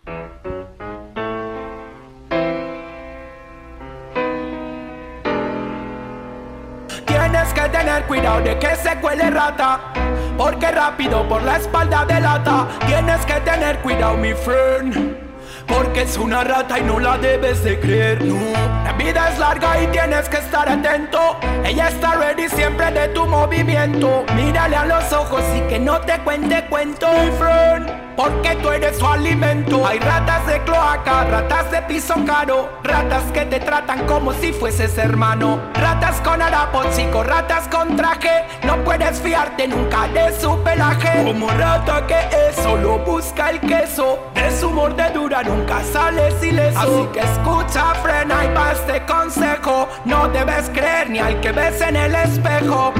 Tienes que tener cuidado de que se cuele rata, porque rápido por la espalda delata. Tienes que tener cuidado, mi friend, porque es una rata y no la debes de creer. No, la vida es larga y tienes que estar atento. Ella está ready siempre de tu movimiento. Mírale a los ojos y que no te cuente cuento, mi friend, porque tú eres su alimento. Hay ratas de cloaca, ratas de piso caro, ratas que te tratan como si fueses hermano, ratas con harapos, chicos, ratas con traje. No puedes fiarte nunca de su pelaje. Como rata que es, solo busca el queso, de su mordedura nunca sales ileso. Así que escucha, frena y va este consejo: no debes creer ni al que ves en el espejo.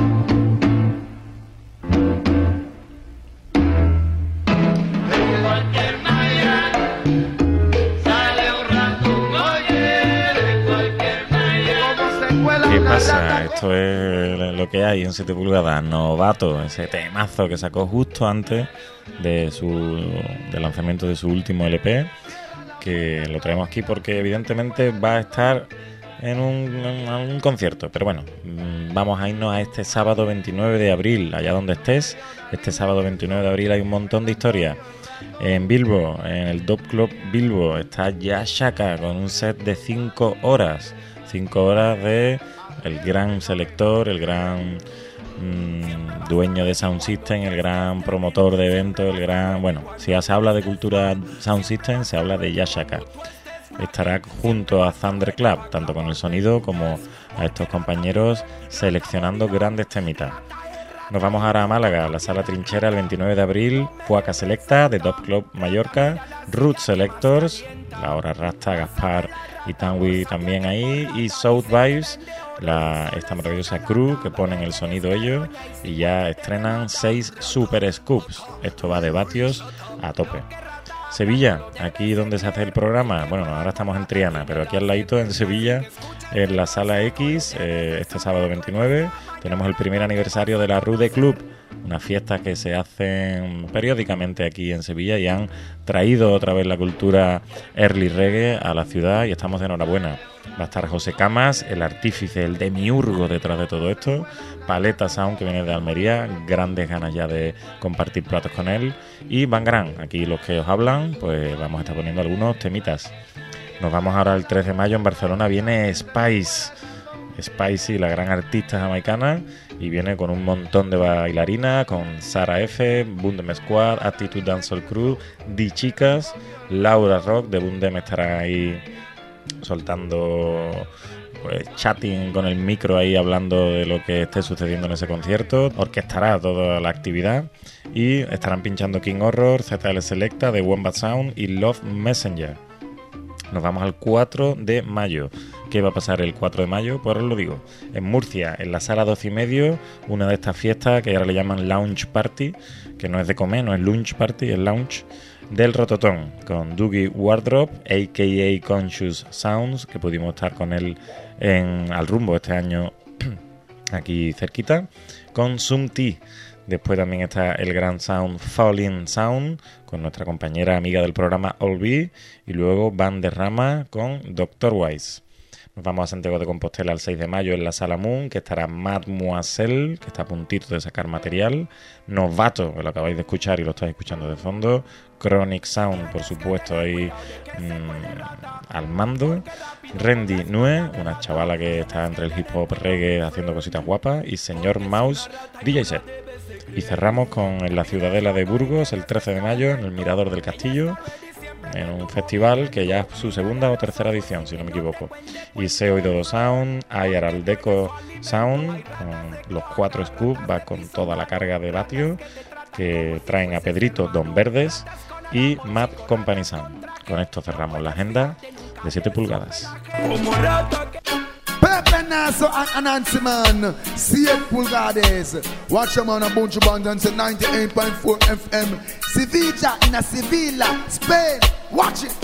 ¿Qué pasa? Esto es lo que hay en 7 pulgadas. Novato, ese temazo que sacó justo antes del lanzamiento de su último LP, que lo traemos aquí porque evidentemente va a estar en un concierto. Pero bueno, vamos a irnos a este sábado 29 de abril, allá donde estés. Este sábado 29 de abril hay un montón de historias. En Bilbo, en el Dub Club Bilbo, está Yashaka con un set de 5 horas. 5 horas de el gran selector, el gran dueño de Sound System, el gran promotor de eventos, el gran... Bueno, si se habla de cultura Sound System, se habla de Yashaka. Estará junto a Thunderclap, tanto con el sonido como a estos compañeros seleccionando grandes temitas. Nos vamos ahora a Málaga, a la Sala Trinchera, el 29 de abril, Fuaca Selecta, de Dub Club Mallorca, Root Selectors, la hora Rasta, Gaspar y Tanwi también ahí, y South Vibes, esta maravillosa crew que ponen el sonido ellos, y ya estrenan 6 Super Scoops. Esto va de vatios a tope. Sevilla, aquí donde se hace el programa, bueno, ahora estamos en Triana, pero aquí al ladito en Sevilla, en la Sala X, este sábado 29, tenemos el primer aniversario de la Rude Club, unas fiestas que se hacen periódicamente aquí en Sevilla y han traído otra vez la cultura early reggae a la ciudad y estamos de enhorabuena. Va a estar José Camas, el artífice, el demiurgo detrás de todo esto, Paleta Sound, que viene de Almería, grandes ganas ya de compartir platos con él, y Van Gran, aquí los que os hablan, pues vamos a estar poniendo algunos temitas. Nos vamos ahora el 3 de mayo en Barcelona, viene Spicy, la gran artista jamaicana, y viene con un montón de bailarinas, con Sara F, Bundem Squad, Attitude Dancehall Crew, The Chicas, Laura Rock de Bundem estará ahí soltando, pues, chatting con el micro ahí, hablando de lo que esté sucediendo en ese concierto. Orquestará toda la actividad y estarán pinchando King Horror, ZL Selecta de Wombat Sound y Love Messenger. Nos vamos al 4 de mayo. ¿Qué va a pasar el 4 de mayo? Pues os lo digo. En Murcia, en la sala 12:30, una de estas fiestas que ahora le llaman Lounge Party, que no es de comer, no es lunch party, es lounge, del Rototón, con Dougie Wardrobe, a.k.a. Conscious Sounds, que pudimos estar con él al Rumbo este año aquí cerquita, con Sum T. Después también está el gran sound Falling Sound, con nuestra compañera amiga del programa Olby, y luego Van der Rama con Dr. Wise. Nos vamos a Santiago de Compostela el 6 de mayo en la Sala Moon, que estará Mademoiselle, que está a puntito de sacar material. Novato, que lo acabáis de escuchar y lo estáis escuchando de fondo. Chronic Sound, por supuesto, ahí al mando. Randy Nue, una chavala que está entre el hip hop reggae haciendo cositas guapas. Y Señor Mouse, DJ set. Y cerramos con en la Ciudadela de Burgos el 13 de mayo, en el Mirador del Castillo, en un festival que ya es su segunda o tercera edición, si no me equivoco. Y Seo y Dodo Sound, Ayaraldeco Sound, con los 4 scoops, va con toda la carga de vatio, que traen a Pedrito Don Verdes y Mad Company Sound. Con esto cerramos la agenda de 7 pulgadas. Pepe Naso and Nancy Man, 7 pulgadas. Watch them on a bunch of abundance at 98.4 FM. Sevilla in a Sevilla, Spain. Watch it.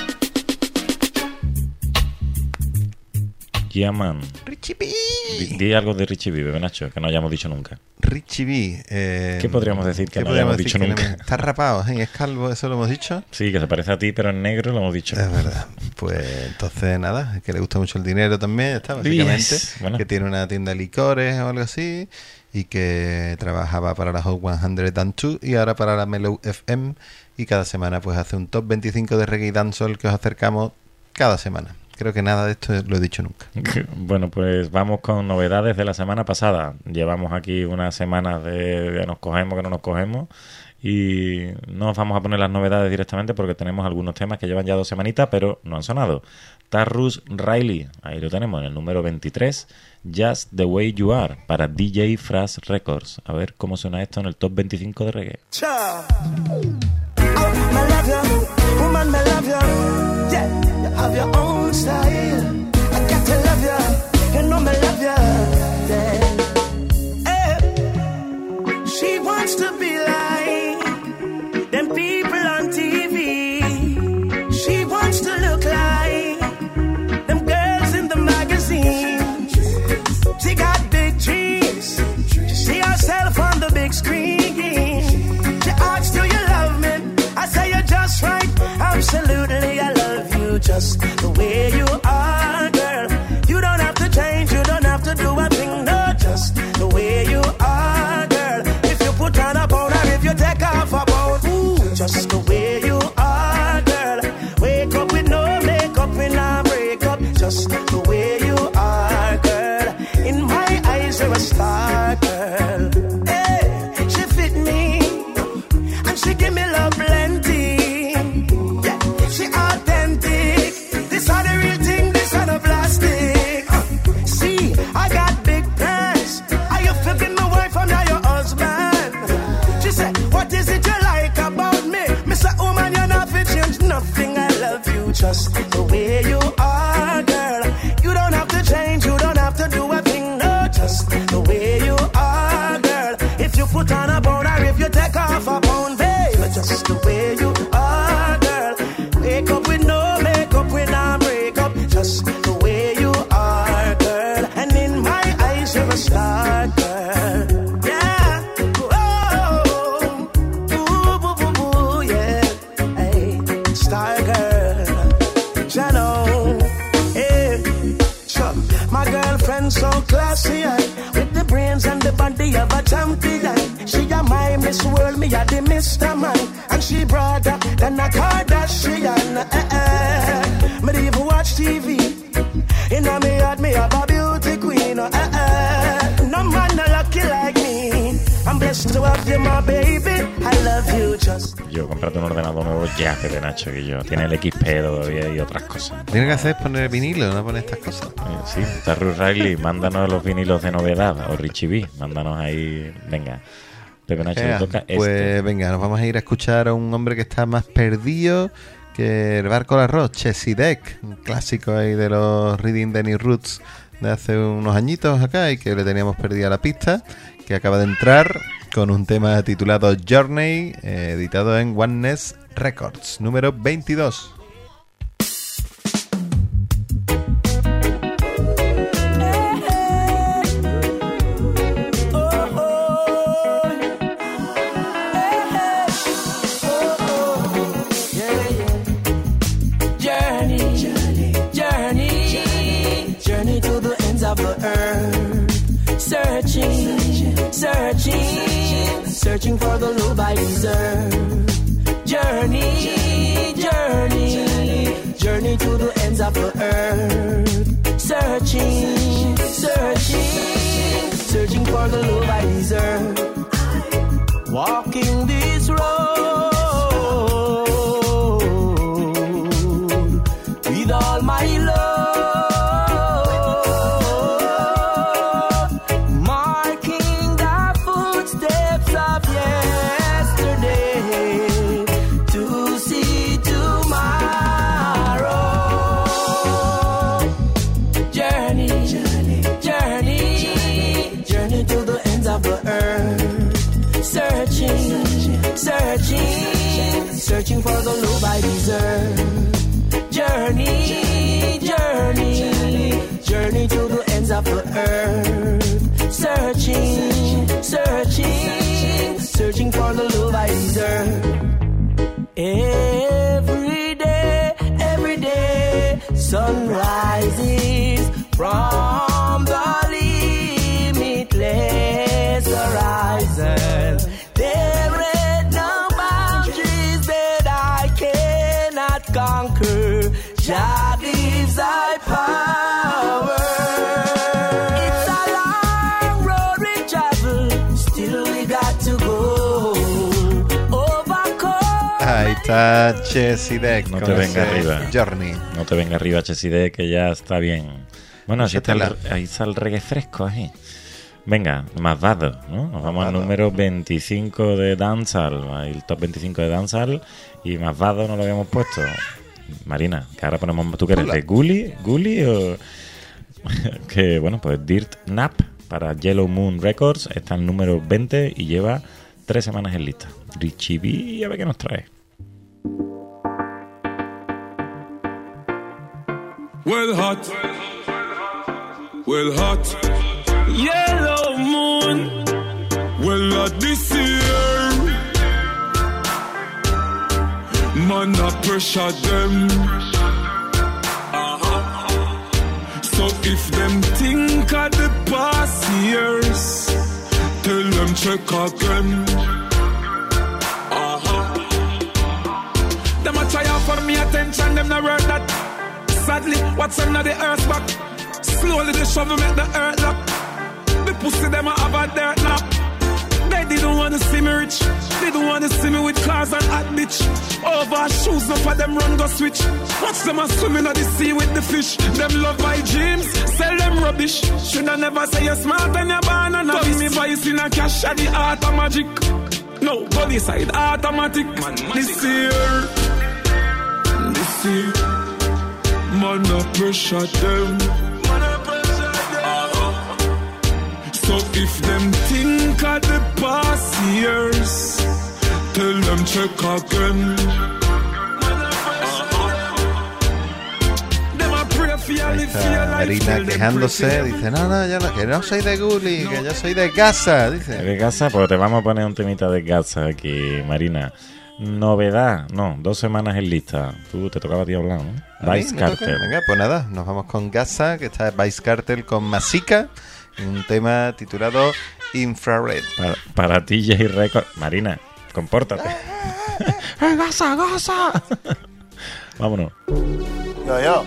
Yeah, man. Richie B. Di algo de Richie B, Nacho, que no hayamos dicho nunca. Richie B. ¿Qué podríamos decir que no hayamos dicho nunca? Está rapado, es calvo, eso lo hemos dicho. Sí, que se parece a ti, pero en negro lo hemos dicho. Es verdad. Pues entonces nada, que le gusta mucho el dinero también, está básicamente. Yes. Bueno. Que tiene una tienda de licores o algo así, y que trabajaba para la Hot 102 y ahora para la Mellow FM, y cada semana pues hace un top 25 de reggae y dancehall que os acercamos cada semana. Creo que nada de esto lo he dicho nunca. Bueno, pues vamos con novedades de la semana pasada. Llevamos aquí unas semanas de nos cogemos, que no nos cogemos, y no os vamos a poner las novedades directamente porque tenemos algunos temas que llevan ya 2 semanitas, pero no han sonado. Tarrus Riley, ahí lo tenemos en el número 23, Just the Way You Are, para DJ Fras Records. A ver cómo suena esto en el top 25 de reggae. Have your own style. I got to love you. You know me love you. Yeah. Hey. She wants to be like them people on TV. She wants to look like them girls in the magazines. She got big dreams. She see herself on the big screen. She asks, do you love me? I say you're just right. Absolutely, I love you just the way My girlfriend so classy, with the brains and the body of a champion. She a my Miss World, me a the Mr. Man, and she broader than a Kardashian. Me don't even watch TV. Inna me heart, me have a beauty queen. No man no lucky like me. I'm blessed to have you, my baby. I love you just. Yo, comprate un ordenador nuevo ya, que de Nacho, que yo. Tiene el XP todavía y otras cosas. Tiene que hacer es poner vinilo, no poner estas cosas. Sí, Tarrus Riley, mándanos los vinilos de novedad. O Richie B, mándanos ahí. Venga, Pepe Nacho le toca pues este. Venga, nos vamos a ir a escuchar a un hombre que está más perdido que el barco al arroz, Chessy Deck, un clásico ahí de los Reading Denny Roots de hace unos añitos acá y que le teníamos perdida la pista, que acaba de entrar con un tema titulado Journey, editado en Oneness Records, número 22. Searching for the love I deserve. Journey, journey, journey to the ends of the earth. Searching, searching, searching for the love I deserve. Walking this road with all my love. Searching for the love I deserve. Journey, journey, journey to the ends of the earth. Searching, searching, searching for the love I deserve. Every day, sun rises from the limitless horizon. Conquer, Jah gives thy power. It's a long road we travel, still we got to go. Overcome. Ahí está Chessy Deck. No te venga arriba. Journey. No te venga arriba, Chessy Deck, que ya está bien. Bueno, así está ahí está el reggae fresco, ahí. Venga, más vado, ¿no? Nos vamos al número 25 de Dancehall, el top 25 de Dancehall, y más vado no lo habíamos puesto. Marina, que ahora ponemos, ¿tú qué eres? ¿De Gully o...? Que, bueno, pues Dirt Nap para Yellow Moon Records está en número 20 y lleva 3 semanas en lista. Richie B, a ver qué nos trae. Well hot, Yellow Moon, well hot this year. Man a pressure them. So if them think of the past years, tell them check again. Them a try out for me attention, them no worth that. Sadly, what's under the earth back? Slowly the shovel make the earth lock. The pussy them a have a dirt nap. They didn't wanna see me rich. They don't wanna see me with cars and hot bitch. Over shoes, no for them run go switch. Watch them a swimming at the sea with the fish. Them love my dreams, sell them rubbish. Shoulda never say you're smart and you're born and novice. Me voice in a cash at the art of magic. No, body side automatic. Man, this year, man a pressure them. So if them think of the past years, tell them check again. Marina quejándose, dice, no, yo que no soy de Gully, que yo soy de Gaza, dice. ¿De Gaza? Pues te vamos a poner un temita de Gaza aquí, Marina. Novedad, no, 2 semanas en lista. Tú te tocaba a ti hablar, ¿no? Vice Cartel. Venga, pues nada, nos vamos con Gaza, que está Vice Cartel con Masika, un tema titulado Infrared. Para ti, J Record. Marina, compórtate. Gaza, Gaza. Vámonos. Yo,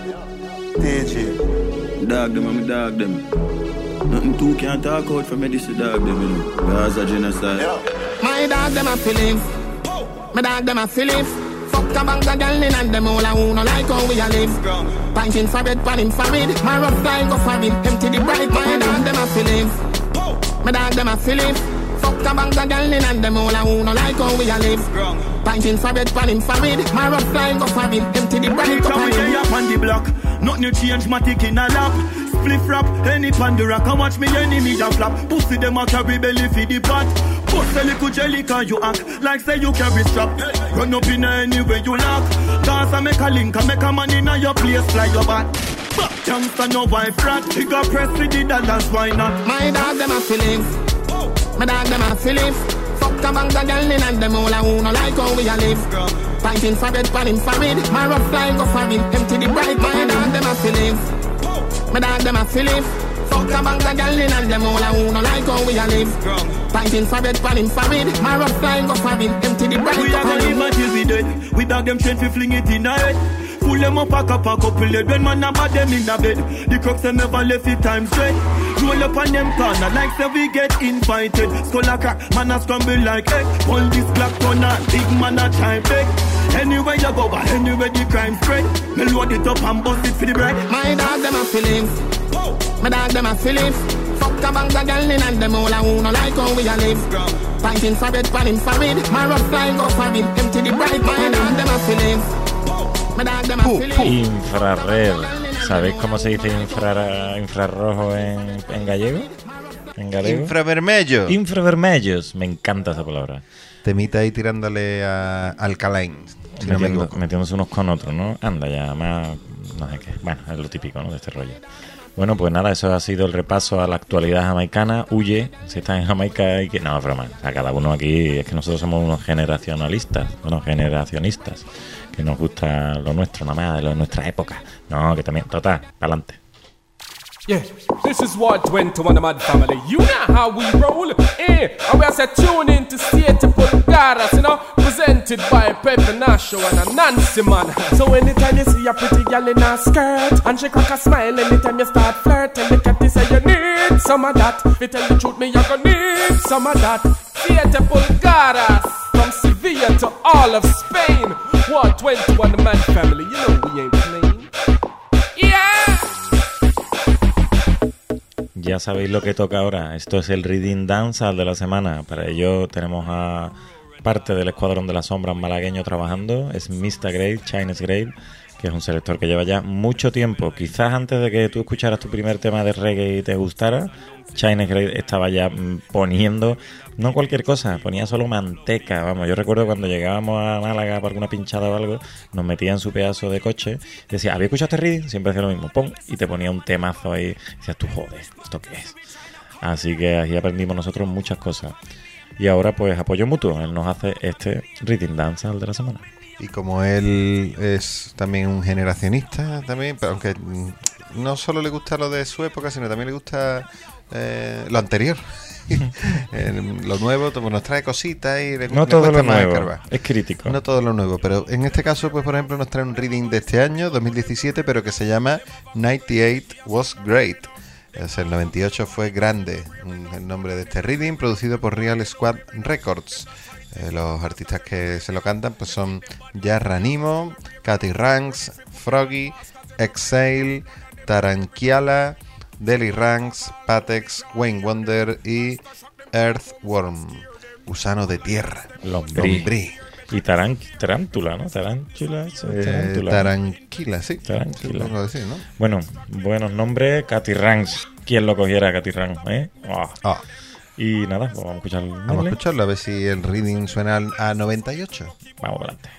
DJ. Dog them, I'm a dog them. Nothing too can't talk out for me, this is dog them, you know. Gaza genocide. My dog them a feeling. My dog them a feeling. Fuck a bang of girl in and them all a who no like how we a live. Punching for red, pan him for red. My rough flying go for it. Empty the bright, my dog them a feeling. My dog them a feeling. Fuck a bang of girl in and them all a who no like how we a live. Punching for red, pan him for red. My rough flying go for it. Empty the bright, go for it. Up on the block. Nothing you change, matic in a lap. Spliff rap, any pan the rock. And watch me enemy that flap. Pussy them a carry belly for the pot. Put a little jelly can you act like say you carry strap. Run up in anywhere you lock. Dance and make a link and make a man in your place fly your back. Back youngster no wife rat. He got press with the dollars, why not? My dog them a feeling. My dog them a feeling. Fuck a bang of girl in and them all a who no like how we a live. Fighting for red, pan him for red. My rough flying go for it. Empty the bright, my dog them a feeling. My dog them a feeling. Fuck a bang of girl in and them all a who no like how we a live. Fighting for red, pan him for red. My rough flying go for it. Empty the bright, we go are for gonna it. live until we dead. We dog them strength, we fling it in the head. Pull them up, pack up, pull it. When man about them in the bed. The crooks them never left it time straight. Roll up on them corner like say we get invited. Skull a crack, man a scramble like egg. Pull this black corner, big man a try beg. Anywhere you go, anywhere the crime spread. Me load it up and bust it for the bread. My dog them a feeling. My dog them a feeling. Fuck a bang of girl in and them all a who no like how we a live. Fighting for red, pan him for red. My rough flying go for it. Empty the bright, my dog them a feeling. My dog them a feeling. Infrared. ¿Sabéis cómo se dice infrarrojo en gallego? ¿En galego? Infravermello. Infravermellos. Me encanta esa palabra. Temita ahí tirándole a Alkaline. Si no me equivoco. Metiéndose unos con otros, ¿no? Anda ya, más... No sé qué. Bueno, es lo típico, ¿no? De este rollo. Bueno, pues nada, eso ha sido el repaso a la actualidad jamaicana. Huye, si estás en Jamaica y que... No, broma. O sea, cada uno aquí... Es que nosotros somos unos generacionalistas. Bueno, generacionistas. Que nos gusta lo nuestro, nada más de lo de nuestra época. No, que también... Total, pa'lante. Yeah, this is what went to one of my family. You know how we roll, eh? And we are set tune in to Siete Pulgadas, you know, presented by Pepe Nacho and a Nancy man. So anytime you see a pretty girl in a skirt and she crack a smile, anytime you start flirting, look at this and you need some of that. If you tell the truth, me you gonna need some of that. Siete Pulgadas, from Sevilla to all of Spain. What 21 man family? You know we ain't playing. Yeah. Ya sabéis lo que toca ahora. Esto es el Reading Dancehall de la semana. Para ello tenemos a parte del Escuadrón de las Sombras malagueño trabajando. Es Mr. Grade, Chinese Grade, que es un selector que lleva ya mucho tiempo. Quizás antes de que tú escucharas tu primer tema de reggae y te gustara, Chinese Grade estaba ya poniendo, no cualquier cosa, ponía solo manteca. Vamos, yo recuerdo cuando llegábamos a Málaga para alguna pinchada o algo, nos metía en su pedazo de coche y decía, ¿había escuchado este reading? Siempre hacía lo mismo, pum, y te ponía un temazo ahí. Y decías, tú joder, ¿esto qué es? Así que ahí aprendimos nosotros muchas cosas. Y ahora pues apoyo mutuo, él nos hace este Reading Dancehall de la semana. Y como él es también un generacionista también, pero aunque no solo le gusta lo de su época, sino también le gusta lo anterior. Lo nuevo, pues nos trae cositas y no todo lo nuevo, es crítico. No todo lo nuevo, pero en este caso, pues por ejemplo, nos trae un reading de este año, 2017, pero que se llama 98 Was Great. O sea, el 98 fue grande, el nombre de este reading, producido por Real Squad Records. Los artistas que se lo cantan pues son Yarranimo, Katy Ranks, Froggy, Exhale, Taranquiala, Deli Ranks, Patex, Wayne Wonder y Earthworm, gusano de tierra, lombrí. Y tarántula, ¿no? Tarántula. Taranquila, sí. Taranquila. Sí, decir, ¿no? Bueno, buenos nombres, Katy Ranks. ¿Quién lo cogiera, Katy Ranks? Y nada, pues vamos a escucharlo. Vamos a escucharlo, a ver si el reading suena a 98. Vamos adelante.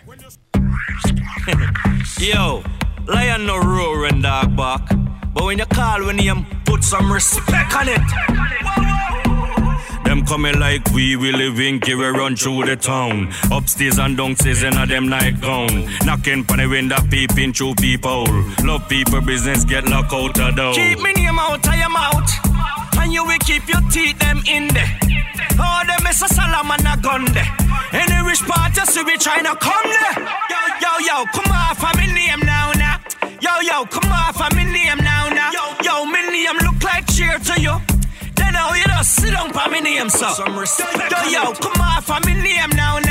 Yo, lion no roaring dog bark, but when you call when him put some respect on it. Them coming like we live in we run through the town. Upstairs and downstairs in a them nightgown. Knocking on the window, peeping through people. Love people, business get locked out the door. Keep me name out of your mouth, and you will keep your teeth them in there. Oh, them is a salam and a gun there. Any rich part you see we tryna come there. Yo, come on for me name now. Yo, come on for me name now. Yo, me name look like cheer to you. Then how you just sit down for me name, sir. Yo, come on for me name now.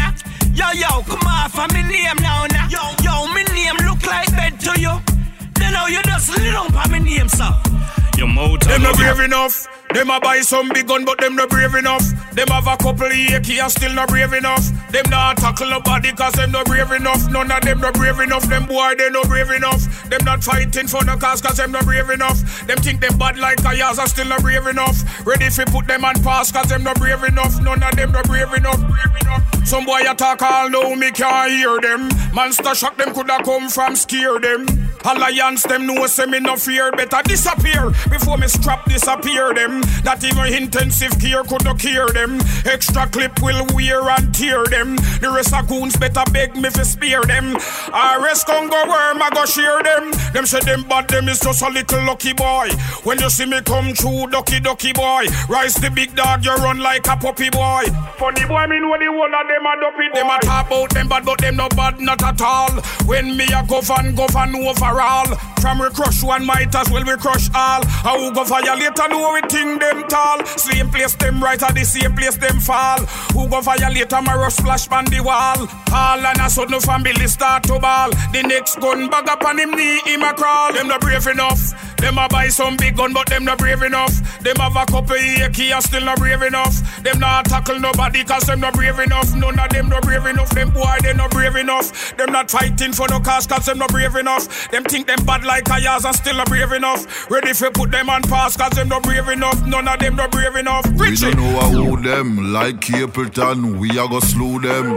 Yo, come on for me name now. Yo, me name look like bed to you. Then how you just sit down for me name, sir. Your mouth them not brave enough. Them a buy some big gun, but them not brave enough. Them have a couple of AK and still not brave enough. Them not tackle nobody cause them not brave enough. None of them not brave enough. Them boy they not brave enough. Them not fighting for no cause cause them not brave enough. Them think them bad like a Yaza still not brave enough. Ready for put them on pass cause them not brave enough. None of them not brave enough. Some boy attack all know me can't hear them. Monster shock them coulda come from scare them. Alliance them know say me no fear. Better disappear before me strap disappear them. That even intensive care could not cure them. Extra clip will wear and tear them. The rest of goons better beg me for spare them. RS Congo worm I go share them. Them say them bad them is just a little lucky boy. When you see me come through ducky boy. Rise the big dog you run like a puppy boy. Funny boy me know the whole of them a dopey. Them a talk about them bad but them no bad not at all. When me a govern overall. From we crush one might as well we crush all. How who go violate and know we think them tall. Same place them right at the same place them fall. Who go violate and rush splash on the wall. All and a sudden family start to ball. The next gun bag up on him knee him a crawl. Them not brave enough. Them a buy some big gun but them not brave enough. Them have a couple AK and still not brave enough. Them not tackle nobody cause them not brave enough. None of them not brave enough. Them boy they not brave enough. Them not fighting for no cause cause them not brave enough. Them think them bad like a Yaz and still not brave enough. Ready for put them on pass cause them not brave enough. None of them not brave enough. We don't know how them like Capleton. We a go slew them.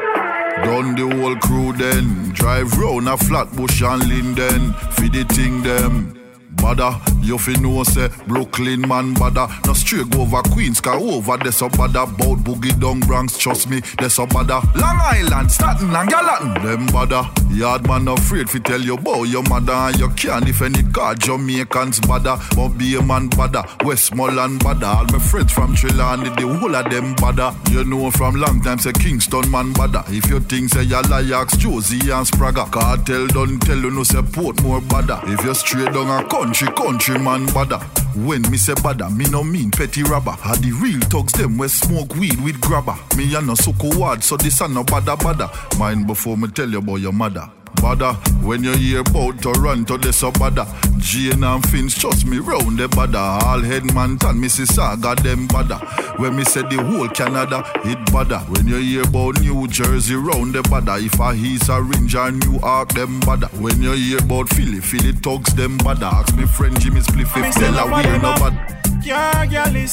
Done the whole crew then. Drive round a Flatbush and Linden. Feed the thing them. Bada, you fi know say Brooklyn man bada. No straight go over Queens, cause over there so bada. Bout Boogie down Bronx, trust me, there so bada. Long Island, Staten and Gallatin, them bada. Yard man afraid fi tell you bout your mother. And you can't if any car Jamaicans bada. But be a man bada, Westmoreland bada. All my friends from Trelawny, the whole of them bada. You know from long time say Kingston man bada. If you think say you Ajax, Josie and Spraga. Cartel don't tell you no say Portmore bada. If you straight down a country man bada. When me say bada, me no mean petty robber. Had the real thugs them we smoke weed with grabber. Me a no suko wad, so this a no bada. Mind before me tell you about your mother. Bada, when you hear about Toronto, they so bada. Jane and Finch, trust me round the bada. All Headman and Mississauga, them bada. When me say the whole Canada, it bada. When you hear about New Jersey round the bada. If a he's a Ranger or New York, them bada. When you hear about Philly thugs, them bada. Ask me friend Jimmy Spliff if Delaware no bada. Yeah,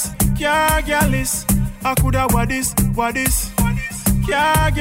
galis. I coulda what this. Yeah,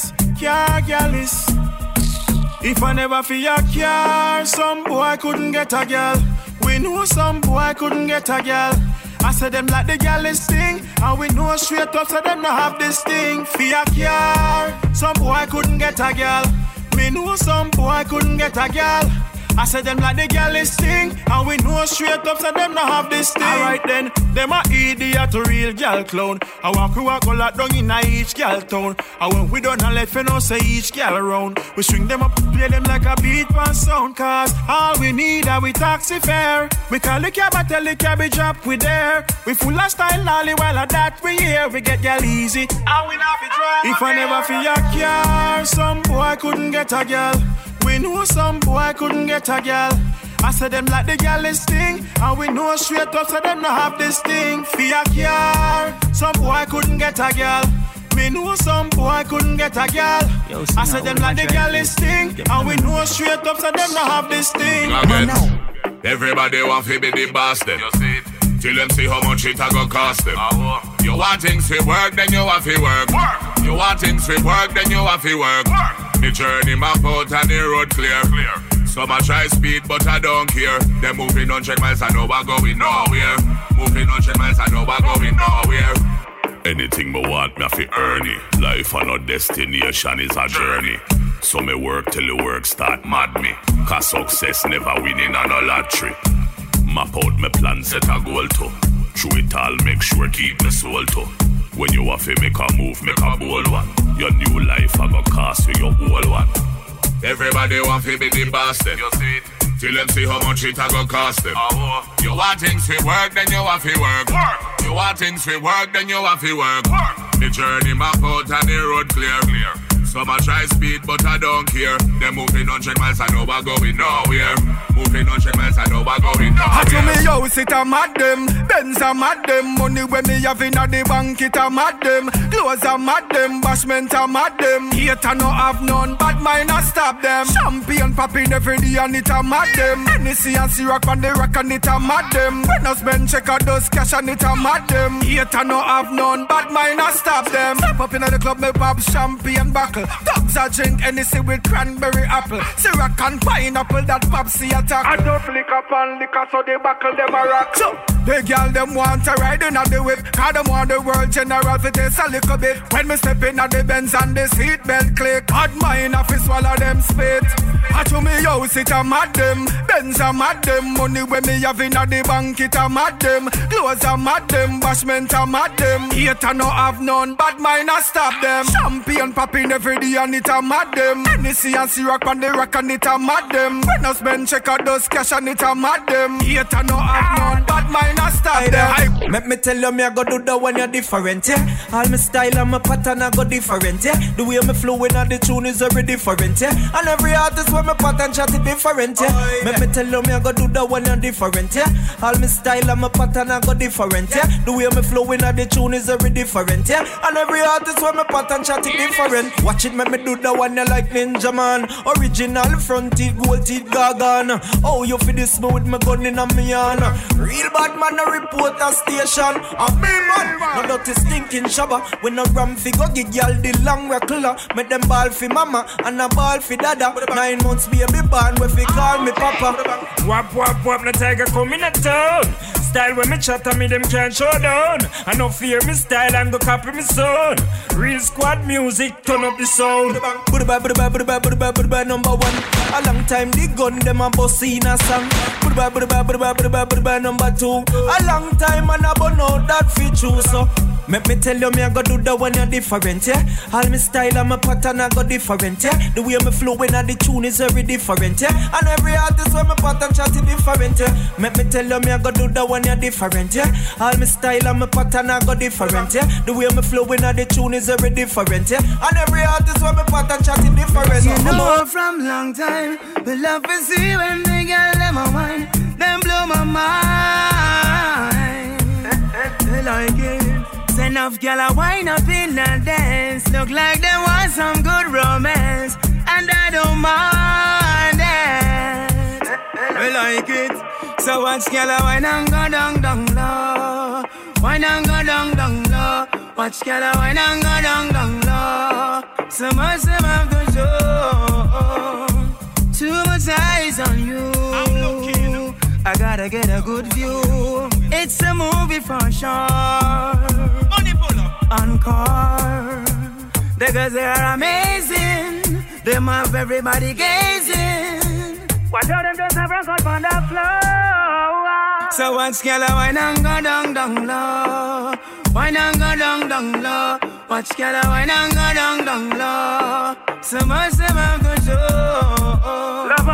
galis. If I never feel a car, some boy couldn't get a girl. We know some boy couldn't get a girl. I said them like the girl is thing, and we know straight up so them not have this thing. Feel a car, some boy couldn't get a girl. Me know some boy couldn't get a girl. I said them like the girl is thing, and we know straight up so them not have this thing. Alright then, them a idiot to real girl clown. I walk crew a go lock down in a each girl town. And when we done a let for no say each girl around. We swing them up, play them like a beat pan sound. Cause all we need are we taxi fare. We call the cab and tell the cabbage up we there. We full of style lolly while at that we here. We get girl easy, and we not be dry. If I never feel a car, some boy couldn't get a girl. We know some boy couldn't get a girl. I said them like the girl is thing, and we know straight up so them not have this thing. Feel a car, some boy couldn't get a girl. Me know some boy couldn't get a girl. I said them like the girl is thing, and we know straight up so them not have this thing. Everybody want to be the boss them. Till them see how much it a go cost them. You want things to work, then you have to work. You want things to work, then you have to work. The journey map out and the road clear. Some a try speed, but I don't care. They moving 100 miles, I know we're going nowhere. Moving 100 miles, I know we're going nowhere. Anything me want, me have to earn it. Life and no destination is a journey. So me work till the work start mad me. Cause success never winning on a lottery. Map out me plan, set a goal to. Through it all, make sure keep me soul to. When you have to make a move, make a bold one. Your new life I go cost you your whole one. Everybody want to be the boss then. You see it? Till them see how much it a go cost them. You want things to work, then you have to work. You want things to work, then you have to work. The journey map out and the road clear. Some a try speed, but I don't care. They moving 100 miles, I know I going nowhere. Moving 100 miles, I know I going nowhere. I to me house, it a mad them. Benz a mad them. Money when me have in a the bank, it a mad them. Clothes a mad them. Bashment a mad them. Hater no have none, bad mind a stop them. Champion popping every day and it a mad them. Hennessy and syrup on the rock and it a mad them. When us spend check out those cash and it a mad them. Hater no have none, bad mind a stop them. Step up in the club, me pop champagne buckle. Dogs a drink Hennessy with cranberry apple. Syrup and pineapple that Popsy attack. I don't flick up and liquor so they buckle them a rock. So the girl them want to ride in at the whip. Cause them want the world general for taste a little bit. When me step in at the Benz and the seat belt click. Hard mine off is swallow them spit. I to me house it a mad them. Benz a mad them. Money when me have in at the bank it a mad them. Clothes a mad them. Bashment a mad them. Hater no have none. Bad mind a stop them. Champion popping every day and it a mad them. Hennessy and syrup on the rock and it a mad them. When us spend check out those cash and it a mad them. Hater no have none. Bad mind a stop them. Let me tell you me I go do that when you're different, yeah. All my style and my pattern I go different, yeah. The way me flow in the tune is very different, yeah. And every artist when my pattern chat it different, yeah. Let me tell you me I go do that when you're different, yeah. All my style and my pattern I go different, yeah. The way me flow in the tune is very different, yeah. And every artist when my pattern chat it different. Watch it, make me do that one you like Ninja Man. Original front teeth, gold teeth, gargan. Oh, you feel this with my gun in a me hand. Real bad man a report a station. A me man, no dirty stinking shabba. When a ram fi go give y'all the long recla. Make them ball fi mama and a ball fi dada. 9 months baby born we fi call me papa. Wap wap wap, no tiger come in a town. Style when me chat and me them can't show down. I no fear me style and go copy me sound. Real squad music, turn up the sound. Number one. A long time the gun them a boss in a song. Number two. A long time and I burn out that feature so. Make me tell you me I go do that when you're different, yeah. All my style and my pattern I go different, yeah. The way me flow when the tune is very different, yeah. And every artist when my pattern chat is different, yeah. Make me tell you me I go do that when you're different, yeah. All my style and my pattern I go different, yeah. The way me flow when the tune is very different, yeah. And every artist when my pattern chat is different. You know from long time, the love is here when they get them a wine, them blow my mind. They like it. Send off girl a wine up in a dance. Look like they want some good romance, and I don't mind it. We like it. So watch girl a wine and go down down low. Wine and go down down low. Watch girl a wine and go down down low. So much them have to show. Too much eyes on you. I'm looking. I gotta get a good view. It's a movie for sure. Money pull up. Encore. The girls they are amazing. Them have everybody gazing. Watch out them just have a good on the floor. So watch girl a wine and go down down low. Wine and go down down low. Watch girl a wine and go down down low. So much them have to show. Love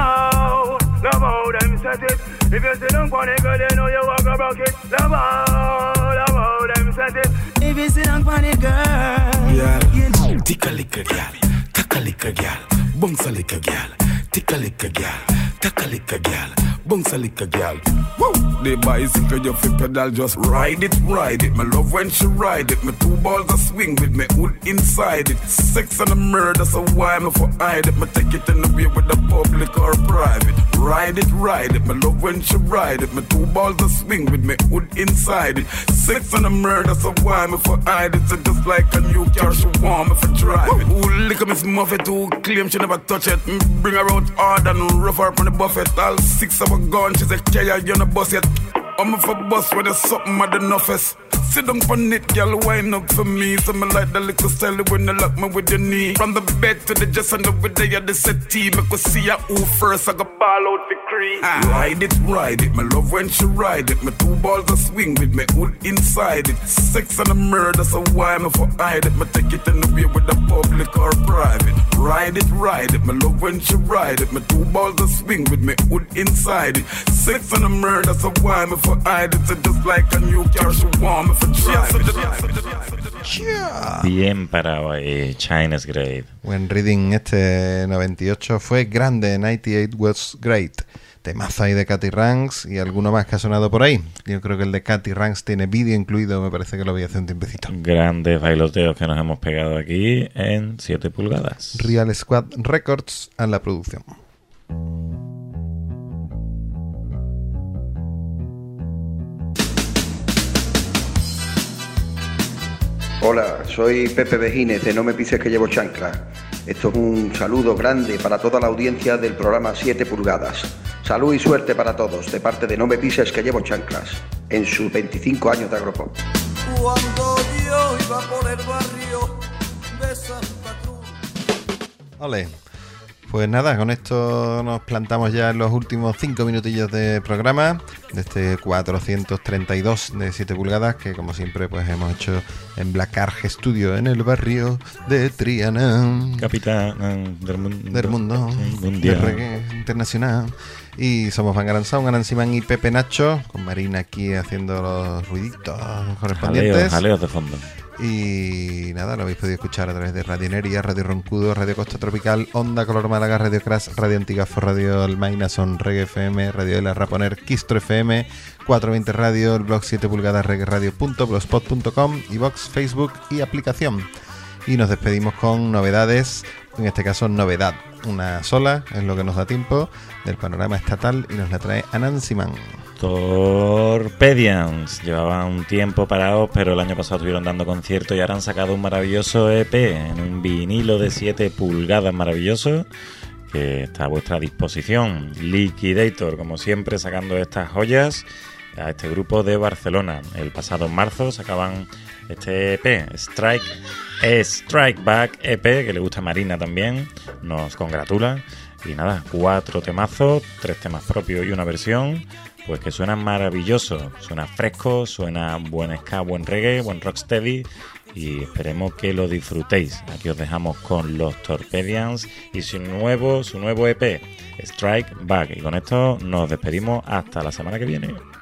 how them set it. If you sit down on it, girl, you know you walk a rocket. Love how them set it. If you sit down on it, girl, yeah. You know. Tick a lick a gal, tack a lick a gal, bounce a lick a gal, tick a lick a gal, tack a lick a gal, bounce a lick a gal. Woo! The bicycle you fit pedal, just ride it, ride it. My love when she ride it. My two balls a swing with me hood inside it. Sex and a murder, so why me for hide it? Me take it in the way with the public or private. Ride it, ride it. My love when she ride it. My two balls a swing with me hood inside it. Sex and a murder, so why me for hide it? So just like a new car, she want me for drive it. Who lick Miss Muffet who claim she never touch it. Bring her out hard and rough her up on the buffet. All 6 of her gone, she's a carrier, you no bust yet. I'm for bus where there's something at the nuffest. Sit down on it, girl, wine up for me. So me like the little style when you lock me with your knee. From the bed to the just under with the settee. Make us see ya who first, I got ball out the cream. Ride it, me love when she ride it. Me two balls a swing with me hood inside it. Sex and a murder, so why me for hide it? Me take it anywhere with the public or private. Ride it, me love when she ride it. Me two balls a swing with me hood inside it. Sex and a murder, so why me for hide it? So just like a new car, she want me for drive it. Bien parado ahí, China's Great. Buen reading este 98 fue grande, 98 was great. Temazo ahí de Katy Ranks y alguno más que ha sonado por ahí. Yo creo que el de Katy Ranks tiene vídeo incluido, me parece que lo vi hace un tiempecito. Grandes bailoteos que nos hemos pegado aquí en 7 pulgadas. Real Squad Records a la producción. Hola, soy Pepe Vejínez de No Me Pises que Llevo Chanclas. Esto es un saludo grande para toda la audiencia del programa 7 pulgadas. Salud y suerte para todos, de parte de No Me Pises que Llevo Chanclas, en sus 25 años de agropop. Cuando yo iba por el barrio de Santa Cruz. Ole. Pues nada, con esto nos plantamos ya en los últimos 5 minutillos de programa de este 432 de 7 pulgadas que como siempre pues hemos hecho en Black Arge Studio en el barrio de Triana, capital del mundo, mundial, de reggae internacional. Y somos Van Garanzón, Anansiman y Pepe Nacho, con Marina aquí haciendo los ruiditos correspondientes. Jaleos de fondo. Y nada, lo habéis podido escuchar a través de Radio Neria, Radio Roncudo, Radio Costa Tropical, Onda Color Málaga, Radio Crash, Radio Antigafo, Radio Almaina, Son Reggae FM, Radio Ela Raponer, Quistro FM, 420 Radio, el blog 7 pulgadas reggaeradio.blogspot.com, iVox, Facebook y aplicación. Y nos despedimos con novedades, en este caso novedad, una sola, es lo que nos da tiempo, del panorama estatal y nos la trae Anansiman. Torpedians llevaban un tiempo parados, pero el año pasado estuvieron dando conciertos y ahora han sacado un maravilloso EP en un vinilo de 7 pulgadas maravilloso que está a vuestra disposición. Liquidator, como siempre, sacando estas joyas a este grupo de Barcelona. El pasado marzo sacaban este EP, Strike Back EP, que le gusta a Marina también, nos congratula. Y nada, 4 temazos, 3 temas propios y una versión, pues que suena maravilloso, suena fresco, suena buen ska, buen reggae, buen rocksteady, y esperemos que lo disfrutéis. Aquí os dejamos con los Torpedians y su nuevo EP, Strike Back. Y con esto nos despedimos hasta la semana que viene.